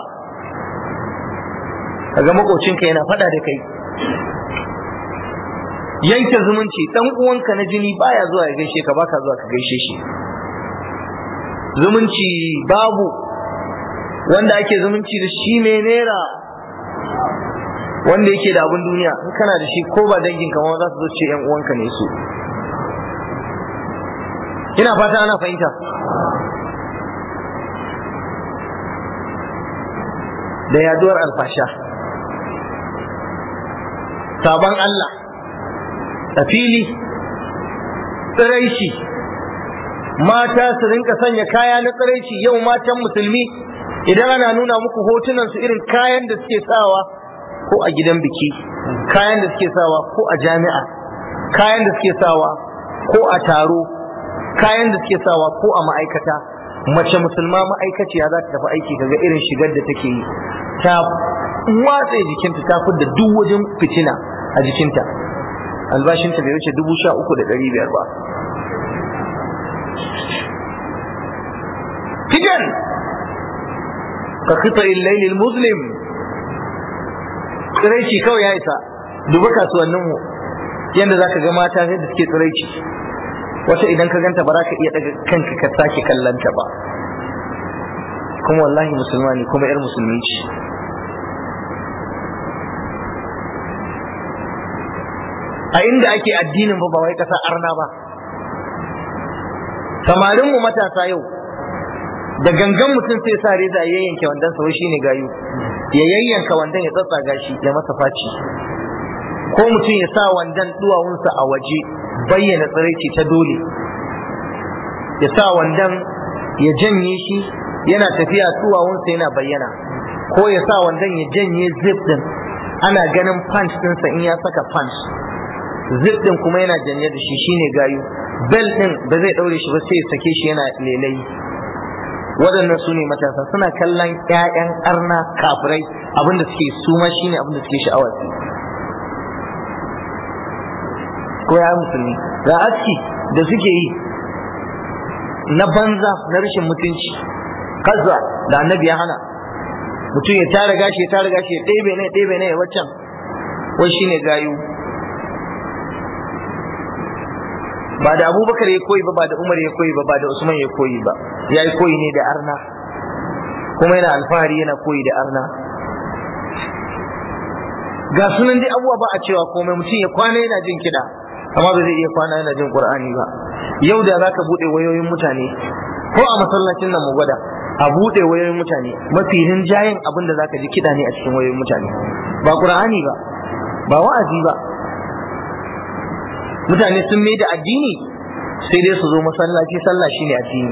kaga makocinka yana fada da kai, yanke zumunci, dan uwanka na jini baya zuwa ya gaishe ka, baka zuwa ka gaishe shi. Zumunci babu, wanda ake zumunci da shi mai nera, wanda yake da abin duniya, in kana da shi ko ba dangin ka ma za su zo ce yan uwanka ne su. Ina fata ana fahimta. Da yaduwar alfasha, sabon Allah a fili, tsiraici, mata su rinka sanya kaya na tsiraici. Yau matan musulmi idan ana nuna muku hotunan su, irin kayan da suke sawa ko a gidan biki, kayan da suke sawa ko a jami'a, kayan da suke sawa ko a taro, kayan da suke sawa ko a ma'aikata. Mace musulma ma'aikaciya za ta tafi aiki, kaga irin shigar da take yi, ta watsa jikinta, ta fidda duk wajen fitina a jikinta. Albashinta bai wuce 13,500 ba. Fitan ka kifa illailil muslim, tsiraici kawai ya isa. Duba kasuwanninmu yadda za ka ga mata yadda suke tsiraici. Wata idan ka ganta ba za ka iya daga kanka ka sake kallanta ba, kuma wallahi musulma ne, kuma yar musulmi ce. A inda ake addinin ba wai kasa arna ba. Samarin mu matasa yau da gangan mutum sai sa reza ya yanke wandan sa, wai shine gayu, ya yayyanka wandan ya tsatsaga shi ya masa faci, ko mutum ya sa wandan duwawunsa a waje, bayyana tsiraici ta dole, ya sa wandan ya janye shi yana tafiya duwawunsa yana bayyana, ko ya sa wandan ya janye zip din, ana ganin pants ɗinsa in ya saka pants, zip din kuma yana janye da shi, shine gayu. Bel din ba zai daure shi ba sai ya sake shi yana lelai. Waɗannan su ne matasa, suna kallon ƴaƴan arna kafirai, abinda suke suma shine abinda suke sha'awa su. Ko ya musulmi ga aski da suke yi na banza, na rashin mutunci, kaza da annabi ya hana. Mutum ya tara gashi ya ɗebe ne ya waccan, wai shine gayu. Ba da Abubakar ya koyi ba da Umar ya koyi ba da Usman ya koyi ba, ya yi koyi ne da arna, kuma yana alfahari yana koyi da arna. Ga sunan dai abubuwa ba a cewa komai, mutum ya kwana yana jin kiɗa amma ba zai iya kwana yana jin Qur'ani ba. Yau da zaka bude wayoyin mutane, ko a masallacin nan mu gwada, a bude wayoyin mutane, mafi rinjayen abin da zaka ji kiɗa ne a cikin wayoyin mutane, ba Qur'ani ba, ba wa'azi ba. mutane sun mai da addini sai dai su zo masallaci, sallah shine addini.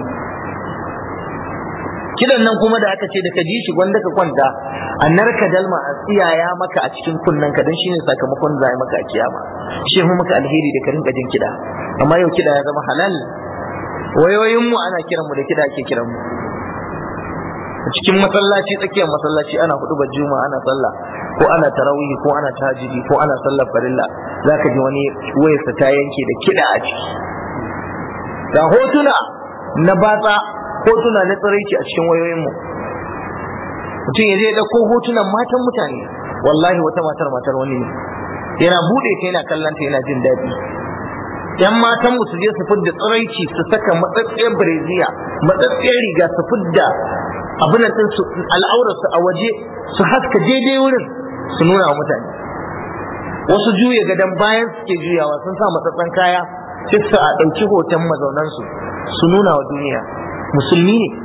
Kidan nan kuma da aka ce da ka ji shi gwanda ka kwanta a narka dalma a tsiyaya maka a cikin kunnen ka, dan shine sakamakon zai maka a kiyama. Shi mu maka alheri da ka rinka jin kida, amma yau kida ya zama halal. Wayoyin mu ana kiran mu da kida ake kiran mu. A cikin masallaci, tsakiyar masallaci ana hudubar juma'a, ana sallah ko ana tarawih ko ana tahajjudi ko ana sallar farilla, zaka ji wani wayarsa ta yanke da kida a ciki. Ga hotuna na batsa, hotuna na tsiraici a cikin wayoyinmu. Mutum ya je ya ɗauko hotunan matan mutane, wallahi wata matar wani ne, yana buɗe ta yana kallon ta yana jin daɗi. Yan matan mu su je su fidda tsiraici, su saka matsatsiyar breziya, matsatsiyar riga, su fidda abin din su al'aurarsu a waje, su haska daidai wurin su nuna wa mutane. Wasu juya gadon bayan suke juyawa, sun sa matsatsan kaya, sai su a ɗauki hoton mazaunansu su nuna wa duniya. Musulmi ne.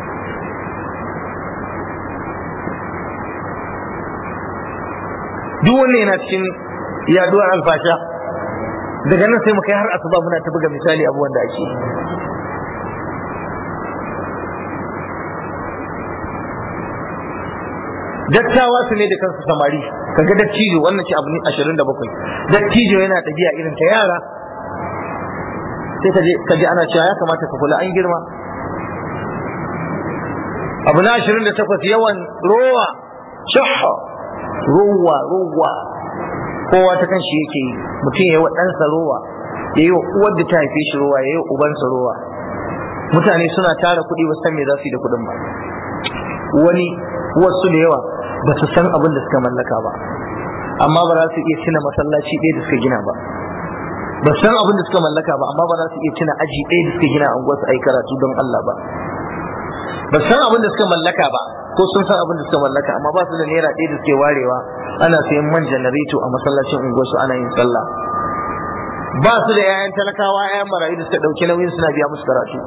Duk wannan yana cikin yaduwar alfasha. Daga nan sai mu kai har asuba muna ta buga misali abubuwan da ake. Dattawa su ne da kansu samari, kaga dattijo, wannan ce abu ne 27. Dattijo yana tafiya irin ta yara, sai ka ji ana cewa ya kamata ka kula, an girma. Abu na 28 yawan rowa, shahha, rowa, kowa ta kan shi yake yi. Mutum ya yi wa ɗansa rowa, ya yi wa uwar da ta haife shi rowa, ya yi wa ubansa rowa. Mutane suna tara kuɗi ba san me za su yi da kuɗin ba. Wani wasu da yawa ba su san abin da suka mallaka ba, amma ba za su iya tuna masallaci ɗaya da suka gina ba. Ba san abin da suka mallaka ba, amma ba za su iya tuna aji ɗaya da suka gina a unguwarsu a yi karatu don Allah ba. Ba san abin da suka mallaka ba, ko sun san abin da suka mallaka, amma ba su da naira ɗaya da suke warewa ana sayan man janareto a masallacin unguwarsu ana yin sallah. Ba su da 'ya'yan talakawa, 'ya'yan marayu da suka ɗauki nauyin suna biya musu karatu.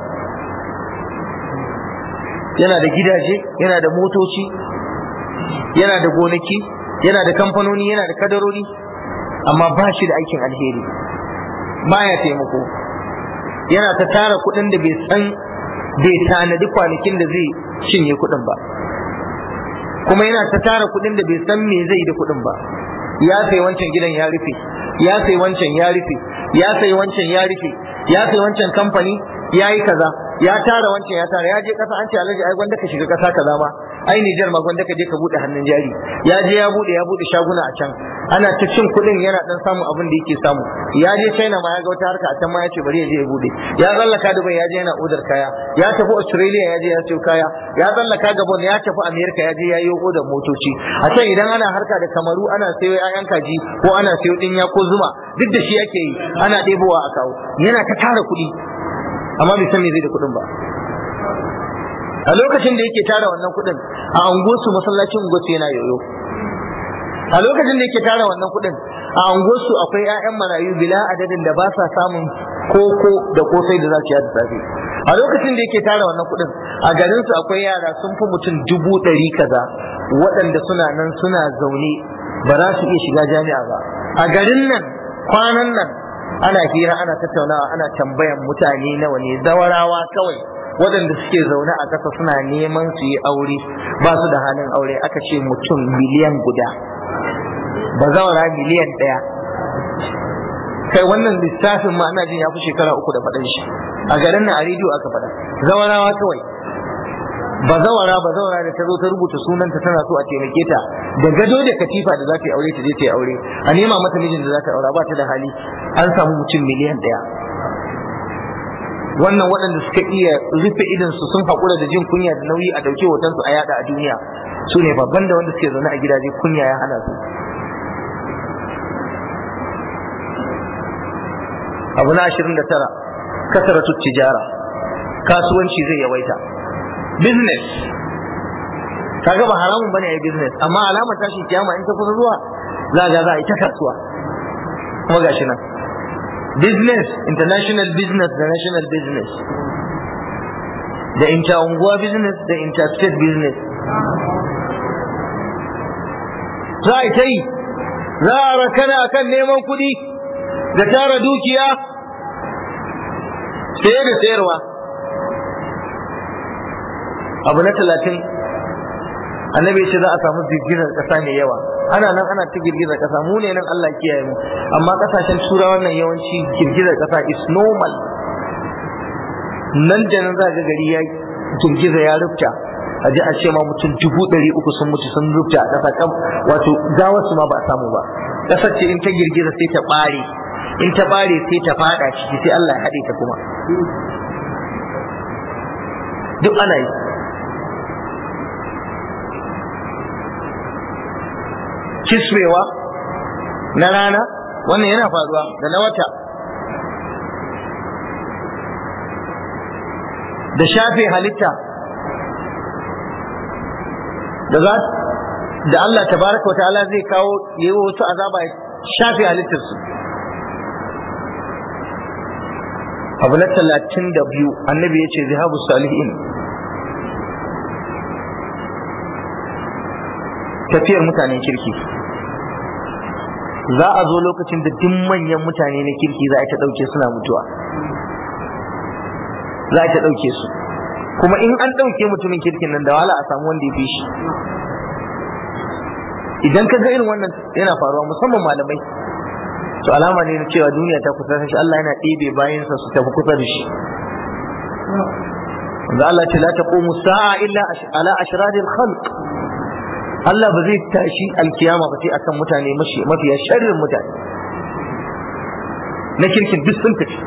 Yana da gidaje, yana da motoci, yana da gonaki, yana da kamfanoni, yana da kadarori, amma ba shi da aikin alheri, baya taimako. Yana ta tara kuɗin da bai tanadi kwanakin da zai cinye kuɗin ba, kuma yana ta tara kuɗin da bai san me zai da kuɗin ba. Ya sai wancan gidan ya rufe, ya sai wancan ya rufe, ya sai wancan ya rufe, ya sai wancan kamfani ya yi kaza, ya tara wancan ya tara, ya je kasa an ce alhaji ai gwanda ka shiga kasa kaza ma, ai Nijar ma gwanda ka je ka bude hannun jari. Ya je ya bude shaguna a can, ana ta cin kuɗin, yana dan samun abin da yake samu. Ya je China ma ya ga wata harka a can ma ya ce bari ya je ya bude. Ya tsallaka Dubai ya je yana odar kaya, ya tafi Australia ya je ya siyo kaya, ya tsallaka Gabon ya tafi America ya je ya yi odar motoci. A can idan ana harka da Kamaru ana sayo 'ya'yan kaji ko ana sayo dinya ko zuma, duk da shi yake yi, ana ɗebowa a kawo. Yana ta tara kuɗi, amma bai san me zai da kuɗin ba. A lokacin da yake tara wannan kuɗin, a unguwarsu masallacin unguwarsu yana yoyo. A lokacin da yake tara wannan kuɗin, a unguwarsu akwai 'ya'yan marayu bila adadin da ba sa samun koko da kosai da za su yi da safe. A lokacin da yake tara wannan kuɗin, a garinsu akwai yara sun fi mutum 100 kaza waɗanda suna nan suna zaune ba za su iya shiga jami'a ba. A garin nan kwanan nan ana hira, ana tattaunawa, ana tambayan mutane nawa ne zawarawa kawai waɗanda suke zaune a ƙasa suna neman su yi aure ba su da halin aure. Aka ce mutum miliyan guda, ba zawara miliyan 1. Kai wannan lissafin ma ana jin ya fi shekara 3 da faɗin shi a garin nan, a rediyo aka faɗa. Zawarawa kawai, ba zawara da ta zo ta rubuta sunanta tana so a taimake ta da gado da katifa da za ta yi aure, ta je ta yi aure, a nema mata mijin da za ta aura, ba ta da hali. An samu mutum miliyan 1. Wannan waɗanda suka iya rufe idan su sun haƙura da jin kunya da nauyi a ɗauke hotonsu a yada a duniya su ne babban da wanda suke zaune a gidaje kunya ya hana su. Abu na 29, kasaratu tijara, kasuwanci zai yawaita. Business, kaga ba haramun bane ai business, amma alamar tashin kiyama in ta kusa zuwa za a yi ta kasuwa. Kuma gashi nan business, international business da national business, da inter-unguwa business da interstate business. Za a yi ta yi, za a rakana akan neman kuɗi, da tara dukiya, saye da sayarwa. Abu na 30, annabi ce za a samu girgizar ƙasa mai yawa. Ana nan ana ta girgizar ƙasa, mu ne nan Allah kiyaye mu, amma ƙasashen turawa nan yawanci girgizar ƙasa is normal. Nan da nan za ga gari ya girgiza ya rufta, a ji a ce ma mutum 300,000 sun mutu sun rufta a ƙasa kam, wato gawarsu ma ba a samu ba. Ƙasar ce in ta girgiza sai ta ɓare, in ta ɓare sai ta faɗa ciki sai Allah ya haɗe ta kuma. Duk ana yi. Kiswewa na rana, wannan yana faruwa da na wata. Da shafe halitta da Allah tabaraka wa ta'ala zai kawo yayi wasu azaba ya shafe halittarsu. Abu na 32, annabi ya ce zihabu salihin, tafiyar mutanen kirki. Za a zo lokacin da duk manyan mutane na kirki za a ta ɗauke suna mutuwa, za a ta ɗauke su, kuma in an ɗauke mutumin kirkin nan da wahala a samu wanda ya fi shi. Idan ka ga irin wannan yana faruwa, musamman malamai, to alama ne na cewa duniya ta kusa shi, Allah yana ɗebe bayansa su tafi kusa da shi. da Allah ce la taqumu sa'a illa ala ashradil khalq. Allah ba zai tashi alkiyama ba sai akan mutane mafiya sharrin mutane na kirkin duk sun tafi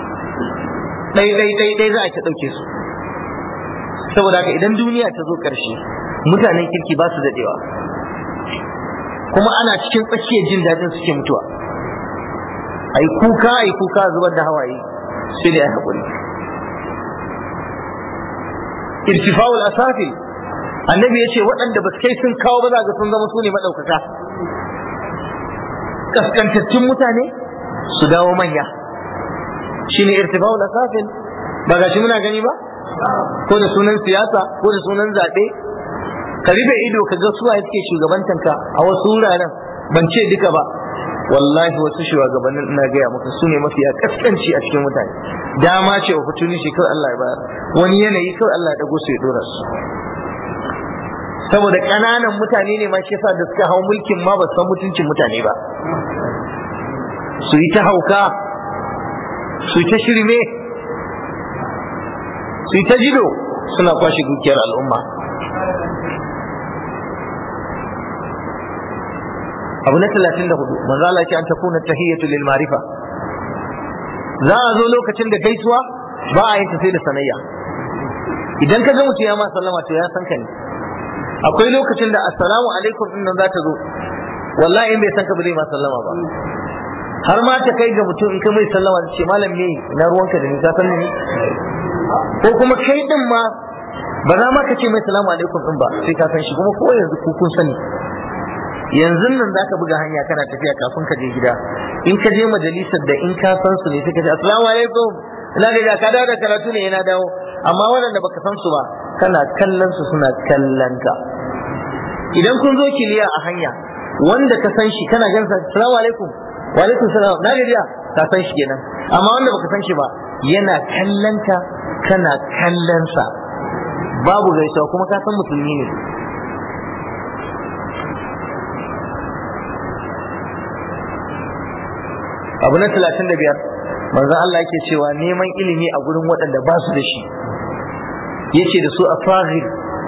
dai za a ta dauke su. Saboda haka idan duniya ta zo karshe mutanen kirki ba su dadewa, kuma ana cikin tsakiyar jin dadin suke mutuwa. ai kuka zubar da hawaye sai da ai hakuri. irtifa'ul asafi, annabi yace waɗanda ba su kai sun kawo ba za ga sun zama su ne madaukaka. kaskantattun mutane su dawo manya, shine irtifa'ul asafi. ba ga shi muna gani ba, ko da sunan siyasa ko da sunan zaɓe, ka rufe ido ka ga suwaye suke shugabantanka a wasu wuraren. Ban ce duka ba, wallahi wasu shugabannin ina gaya maka su ne mafiya kaskanci a cikin mutane. Dama ce opportunity kawai Allah ya bayar, wani yanayi kawai Allah ya dago su ya dora su. Saboda ƙananan mutane ne ma shi yasa da suka hau mulkin ma ba su san mutuncin mutane ba, su yi ta hauka, su yi ta shirme, su yi ta jido, suna kwashe dukiyar al'umma. abu na 34, manzo Allah ya ce an takuna tahiyatu lil ma'rifa. Za a zo lokacin da gaisuwa ba a yin ta sai da sanayya. Idan ka ga mutum ya ma sallama to ya san ka ne. Akwai lokacin da assalamu alaikum din nan za ta zo, wallahi in bai san ka ba zai ma sallama ba. Har ma ta kai ga mutum in ka mai sallama ce malam ne ina ruwanka da ni, ka san ni? Ko kuma kai din ma ba za ma ka ce mai salamu alaikum din ba sai ka san shi, kuma ko yanzu ku kun sani. Yanzu nan zaka buga hanya kana tafiya kafin ka je gida, in ka je majalisar da in ka san su ne sai ka ce assalamu alaikum, ina ga ka dawo da karatu ne, ina dawo. Amma waɗanda baka san su ba kana kallon su suna kallon ka. Idan kun zo kiliya a hanya, wanda ka san shi kana ganin assalamu alaikum, wa alaikum salam, na gajiya, ka san shi kenan. Amma wanda baka san shi ba yana kallon ka kana kallon sa, babu gaisuwa kuma ka san musulmi ne. abu na 35, manzon Allah yake cewa neman ilimi a gurin waɗanda ba su da shi, yace da su a fahir,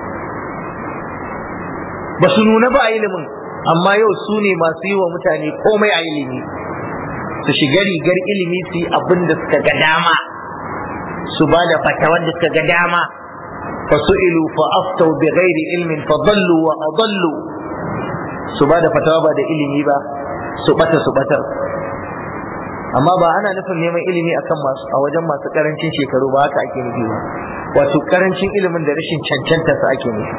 ba su nuna ba a ilimin, amma yau su ne masu yi wa mutane komai a ilimi. Su shiga rigar ilimi su yi abin da suka ga dama, su ba da fatawar da suka ga dama. fa su'ilu fa aftau bi ghairi ilmin fa dallu wa adallu. Su ba da fatawa ba da ilimi ba, su batar. Amma ba ana nufin neman ilimi akan a wajen masu karancin shekaru ba, haka ake nufi ba. Wato karancin ilimin da rashin cancanta sa ake nufi.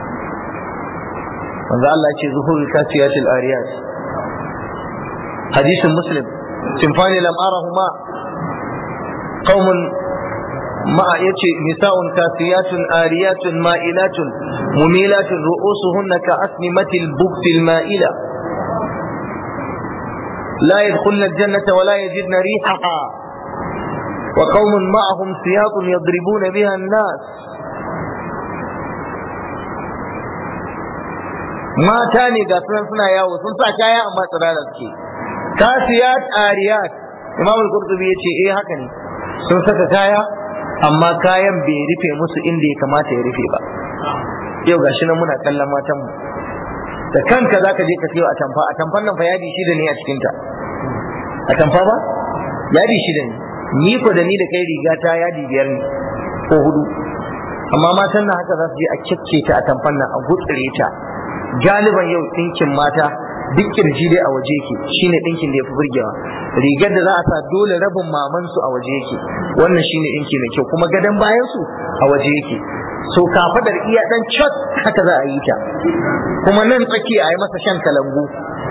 manzo Allah ce zuhurul kasiyatil ariyat, hadisin muslim, sinfani lam arahuma qaumun ma yace nisa'un kasiyatun ariyatun ma'ilatun mumilatun ru'usuhunna ka asnimatil buktil ma'ila. لا يدخلن الجنة ولا يجدن ريحها وقوم معهم سياط يضربون بها الناس mata ne ga sunan suna yawo sun sa kaya amma tsirara suke kasiyat ariyat Imam al-Qurtubi yace haka ne sun saka kaya amma kayan bai rufe musu inda ya kamata ya rufe ba yau gashi nan muna kallon matan mu da kanka zaka je ka siyo atamfan nan fa yadi shida ne a cikin ta atamfa ba yadi shida ne ni ko da ni da kai riga ta yadi 5 ne ko 4 amma matan nan haka za su je a kyakke ta atamfan nan a gutsire ta galiban yau dinkin mata duk kirji dai a waje yake shine dinkin da yafi burgewa rigar da za a sa dole rabin maman su a waje yake wannan shine dinki mai kyau kuma gadan bayan su a waje yake so kafadar iya dan chot haka za a yi ta kuma nan tsaki a yi masa shan kalangu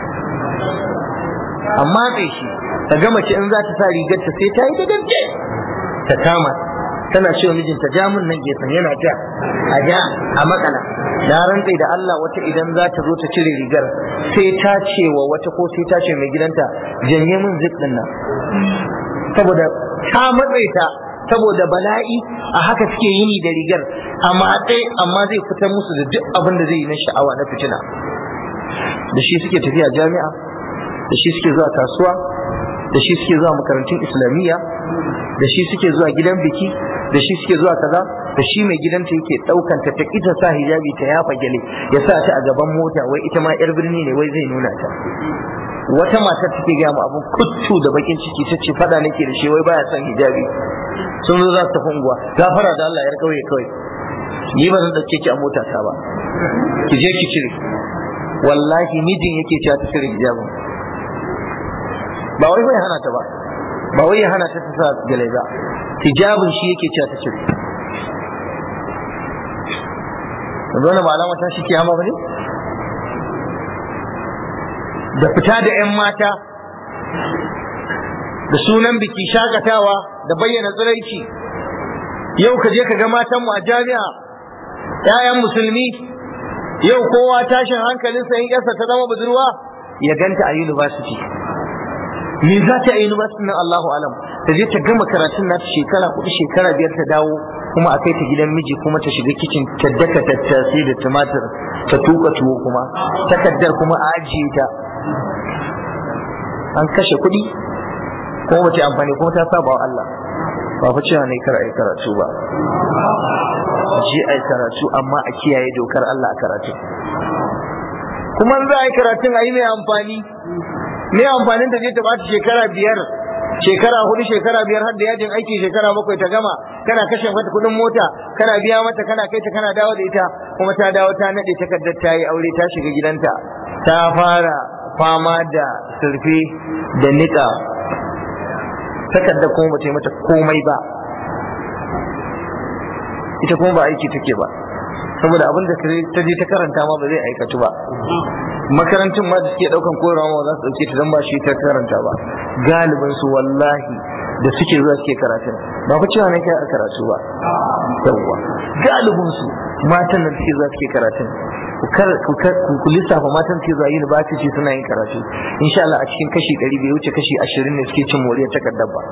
amma kai shi ta ga mace in za ta sa rigar ta sai ta yi da gaske ta kama tana cewa mijinta jamun nan gefen yana ja a ja a makala na rantsa da Allah wata idan za ta zo ta cire rigar sai ta ce wa wata ko sai ta ce mai gidanta janye min zik din nan saboda ta matsaita saboda bala'i a haka suke yini da rigar amma zai fitar musu da duk abin da zai yi na sha'awa na fitina da shi suke tafiya jami'a da shi suke zuwa kasuwa da shi suke zuwa makarantun islamiyya da shi suke zuwa gidan biki da shi suke zuwa kaza da shi mai gidanta yake daukan ta ita sa hijabi ta yafa gele ya sa ta a gaban mota wai ita ma yar birni ne wai zai nuna ta wata matar take ga mu abun kuttu da bakin ciki tace fada nake da shi wai baya son hijabi sun zo za su tafi unguwa gafara da Allah yar kauye kawai ni ba zan dauke ki a mota ta ba ki je ki cire wallahi mijin yake cewa ta cire hijabin ba wai ya hana ta ba wai ya hana ta ta sa gele ba hijabin shi yake cewa ta cire dole ba alama ta shi kiyama bane da fita da 'yan mata da sunan biki shakatawa da bayyana tsiraici yau ka je ka ga matanmu a jami'a 'ya'yan musulmi yau kowa tashin hankalinsa in yarsa ta zama budurwa ya ganta a university me za ta yi university nan Allahu alam ta je ta gama karatun nata shekara 4 shekara 5 ta dawo kuma a kai ta gidan miji kuma ta shiga kicin ta daka tattasai da tumatir ta tuka tuwo kuma takaddar kuma a ajiye ta an kashe kuɗi kuma ba ta amfani kuma ta saba wa Allah ba fa cewa ne kar ai karatu ba je ai karatu amma a kiyaye dokar Allah a karatu kuma za a yi karatun a yi mai amfani me amfanin ta je ta bata shekara 5 shekara 4 shekara 5 har da yajin aiki shekara 7 ta gama kana kashe mata kudin mota kana biya mata kana kai ta kana dawo da ita kuma ta dawo ta nade takardar ta yi aure ta shiga gidanta ta fara fama da surfe da nika takardar kuma ba ta yi mata komai ba ita kuma ba aiki take ba saboda abin da ta je ta karanta ma ba zai aikatu ba makarantun ma da suke daukan koyarwa ma za su dauke ta dan ba shi ta karanta ba galibin su wallahi da suke zuwa suke karatu ba ku cewa ne kai a karatu ba yawa galibin su matan da suke zuwa suke karatu ku lissafa matan suke zuwa university suna yin karatu insha Allah a cikin kashi 100 bai wuce kashi 20 ne suke cin moriyar takardar ba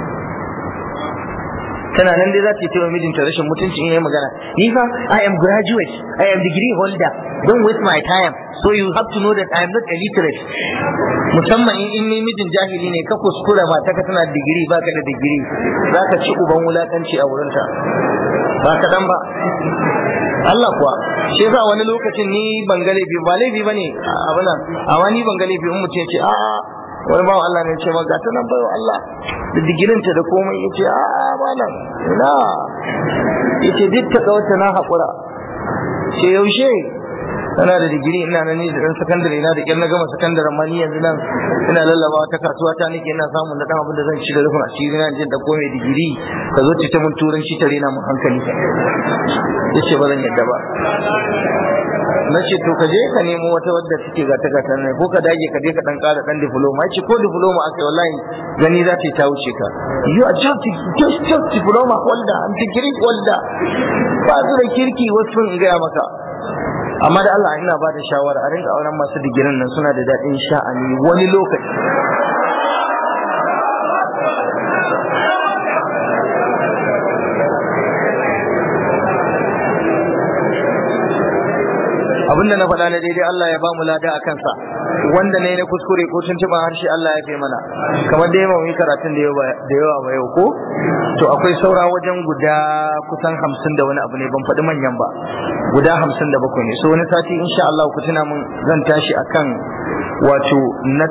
tana nan dai za ta yi wa mijinta rashin mutunci in yi magana ni fa I am graduate I am degree holder don't waste my time so you have to know that I am not illiterate musamman in ni mijin jahili ne ka kuskura mata ka tana digiri baka da digiri zaka ci uban wulakanci a wurinta ba ka dan ba Allah kuwa shi yasa wani lokacin ni ban ga laifi ba laifi bane abin nan amma ni ban ga laifi in mutum ya ce a wani bawan Allah ne ya ce ma ga ta nan bayo Allah da digirinta da komai ya ce a malam ina ya ce duk ta kawata na haƙura ce yaushe tana da digiri ina nan ni da ɗan sakandare ina da ƙyar na gama sakandare amma ni yanzu nan ina lallabawa ta kasuwa ta nake ina samun na ɗan abin da zan ci da rufin asiri na jin da komai digiri ka zo ta mun turanci tare na mun hankali ya ce ba zan yadda ba na ce to ka je ka nemo wata wadda take gata gata ne ko ka dage ka je ka dan ƙara dan diploma ce ko diploma akai wallahi gani za ta wuce ka you are just diploma holder and degree holder ba su da kirki wasu in gaya maka amma da Allah ina ba da shawara a rinka auren masu digirin nan suna da daɗin sha'ani wani lokaci abinda na faɗa na daidai Allah ya bamu lada a kansa, wanda ne na kuskure ko tuntuɓa harshe Allah ya fi mana. Kamar dai ba mu yi karatun da yawa ba yau ko to akwai saura wajen guda kusan 50 da wani abu ne, ban faɗi manyan ba, guda 57 ne. So wani sati insha Allah ku tuna mun zan tashi akan wato na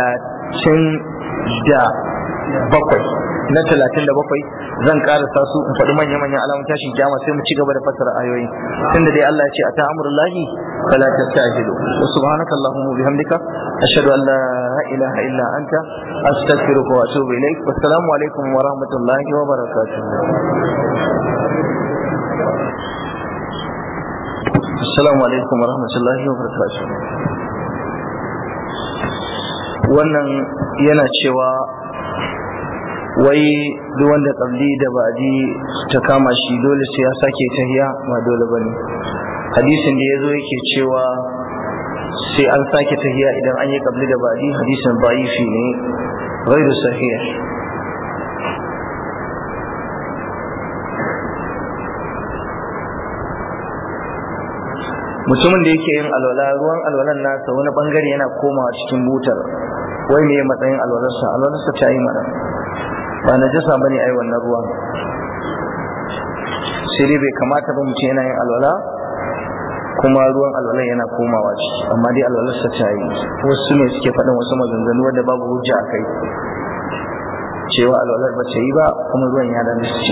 37 zan karasa su in faɗi manya-manyan alamun tashin kiyama sai mu ci gaba da fassara ayoyi, tunda dai Allah ya ce ata amrullahi fala tastajilu. wa subhanaka allahumma bihamdika ashhadu an la ilaha illa anta astaghfiruka wa atubu ilaik. wassalamu alaikum wa rahmatullahi wa barakatuh. assalamu alaikum wa rahmatullahi wa barakatuh. wannan yana cewa wai duk wanda kabli da ba'di ta kama shi dole sai ya sake tahiya, ba dole bane. hadisin da yazo yake cewa sai an sake tahiya idan an yi kabli da ba'di, hadisin da'ifi ne, ghairu sahih. mutumin da yake yin alwala, ruwan alwalan nasa wani bangare yana komawa cikin butar, wai me matsayin alwalarsa ta yi mana? ba na jasa bane ai wannan ruwan, sai dai bai kamata ba mutum yana yin alwala kuma ruwan alwala yana komawa ciki, amma dai alwalarsa ta yi. wasu ne suke faɗin wasu maganganu wanda babu hujja a kai, cewa alwalar ba ta yi ba kuma ruwan ya lalace.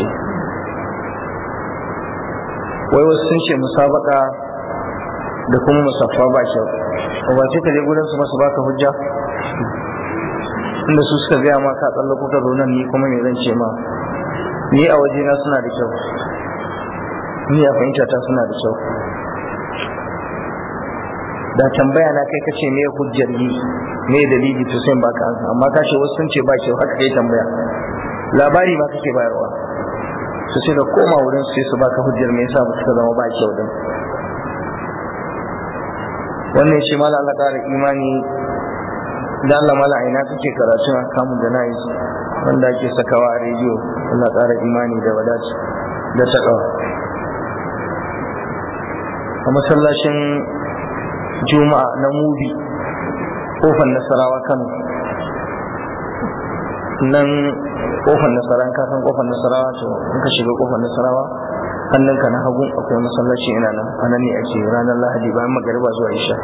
wai wasu sun ce musabaka da kuma musaffa ba kyau, ba sai ka je gurin su masu baka hujja, inda su suka gaya ma ka tsalla kuka zo nan, ni kuma me zan ce ma? ni a wajena suna da kyau, ni a fahimta ta suna da kyau. da tambaya na kai kace me hujjar yi, me dalili, to sai baka ansa, amma ka ce wasu sun ce ba kyau, haka kai tambaya, labari ba kake bayarwa, su ce da koma wurin su sai su baka hujjar me yasa ba suka zama ba kyau din. wannan shi mala Allah ƙara imani da Allah mala aina kake karatun akamun jana'iz wanda ake sakawa a rediyo. Allah ƙara imani da wadaci da takawa. a masallacin juma'a na Mubi kofar Nasarawa Kano, nan kofar Nasarawa, kasan kofar Nasarawa, to in ka shiga kofar Nasarawa hannunka na hagu akwai masallaci ina nan, anan ne ake ranar Lahadi bayan magariba zuwa Isha.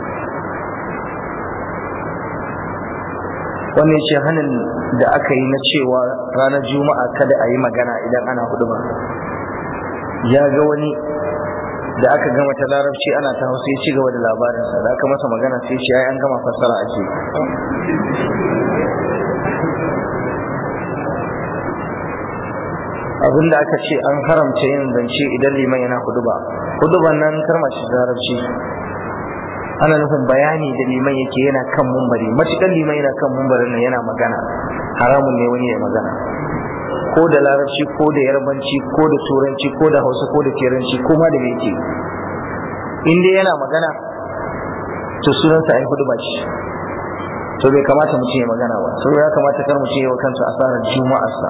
wannan ce hanin da aka yi na cewa ranar Juma'a kada a yi magana idan ana huduba. ya ga wani da aka gama ta larabci ana ta hausa ya ci gaba da labarinsa, da aka masa magana sai ce ai an gama fassara ake. abinda aka ce an haramta yin zance idan liman yana huduban nan karmashi larabci, ana nufin bayani da liman yake yana kan mumbari. matukan liman yana kan mumbarin nan yana magana, haramun ne wani ya magana, ko da larabci ko da yarbanci ko da turanci ko da hausa ko da keranci ko ma da me yake, in dai yana magana to sunansa ai huduba ce, to bai kamata mutum ya magana ba. so ya kamata kar mutum ya wa kansa asarar juma'arsa.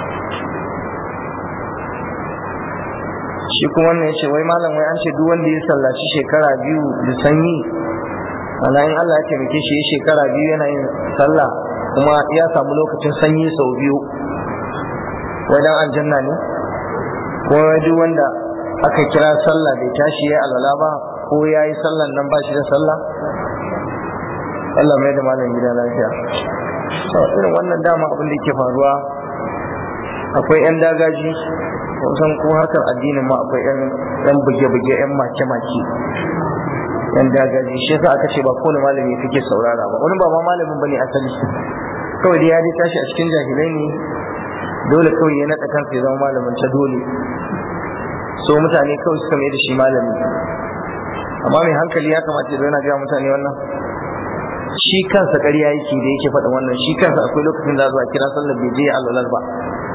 shi kuma wannan yace wai malam, wai an ce duk wanda ya sallaci shekara 2 da sanyi, ana in Allah ya taimake shi shekara 2 yana yin sallah kuma ya samu lokacin sanyi sau 2, wai dan aljanna ne? ko wai duk wanda aka kira sallah bai tashi ya alwala ba ko ya yi sallan nan ba shi da sallah? Allah mai da malam gida lafiya. irin wannan dama abin da yake faruwa, akwai 'yan dagaji, kusan ko harkar addinin ma akwai 'yan buge-buge, 'yan make-make, 'yan dagaji. shi yasa aka ce ba kowane malami kake saurara ba, wani ba ma malamin bane asali, kawai dai ya dai tashi a cikin jahilai ne, dole kawai ya naɗa kansa ya zama malamin ta dole, so mutane kawai suka mai da shi malami. amma mai hankali ya kamata ya zauna ga mutane wannan, shi kansa ƙarya yake da yake faɗin wannan, shi kansa akwai lokacin da zuwa kira sallar bai je alwalal ba,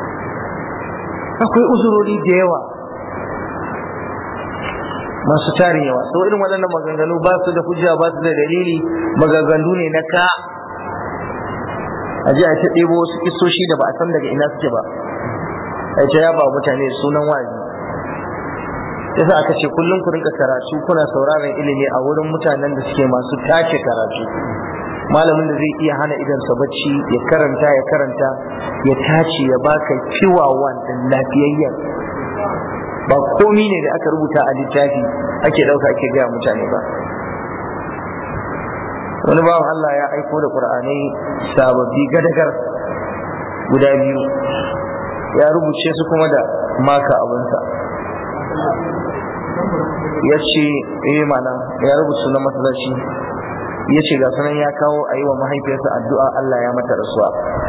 akwai uzurori da yawa masu tarin yawa. so irin waɗannan maganganu ba su da hujja, ba su da dalili, maganganu ne na ka aje a ta ɗebo wasu kisoshi da ba a san daga ina suke ba, a ta yaba mutane sunan wazi. yasa aka ce kullum ku rinka karatu kuna sauraron ilimi a wurin mutanen da suke masu tace karatu. Malamin da zai iya hana idansa bacci ya karanta ya tace ya baka kiwawan din lafiyayyen, ba komi ne da aka rubuta a littafi ake dauka ake gaya mutane ba. Wani bawan Allah ya aiko da Qur'anai sababbi gadagar guda biyu, ya rubuce su kuma da maka abinsa, ya ce mana ya rubuta na masallaci, ya ce ga sunan ya kawo a yi wa mahaifiyarsa addu'a Allah ya mata rasuwa,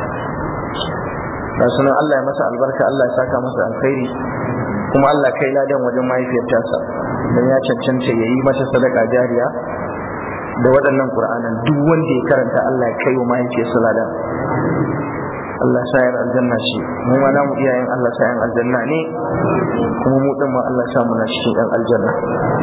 ga sunan Allah ya masa albarka, Allah ya saka masa alkhairi, kuma Allah kai ladan wajen mahaifiyar tasa don ya cancanta ya yi mata sadaka jariya da waɗannan Qur'anan. Duk wanda ya karanta Allah ya kai wa mahaifiyarsa ladan. Allah sayar aljanna ce, mu ma namu iyayen Allah sayan aljanna ne, kuma mu din ma Allah sa mu na cikin ɗan aljanna.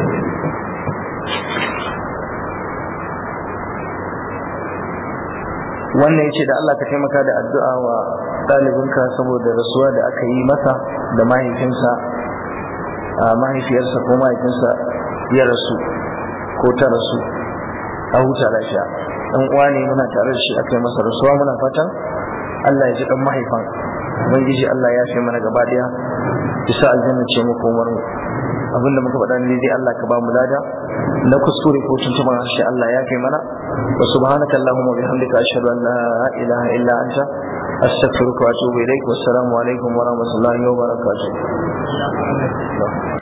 Wannan yace da Allah ka taimaka da addu'a wa ɗalibinka saboda rasuwa da aka yi masa da mahaifinsa, mahaifiyarsa ko mahaifinsa ya rasu ko ta rasu, a huta lafiya. Ɗan uwa ne muna tare da shi aka yi masa rasuwa, muna fatan Allah ya ji ɗan mahaifan, ubangiji Allah ya fi mana gaba ɗaya, isa aljanna ce mu komar mu. Abinda muka faɗa ne dai Allah ka ba mu lada, na kuskure ko tuntuban harshe Allah ya fi mana. Wa subhanaka allahumma bihamdika ashhadu an la ilaha illa anta astaghfiruka wa atubu ilaik. Wassalamu alaikum wa rahmatullahi wa barakatuh.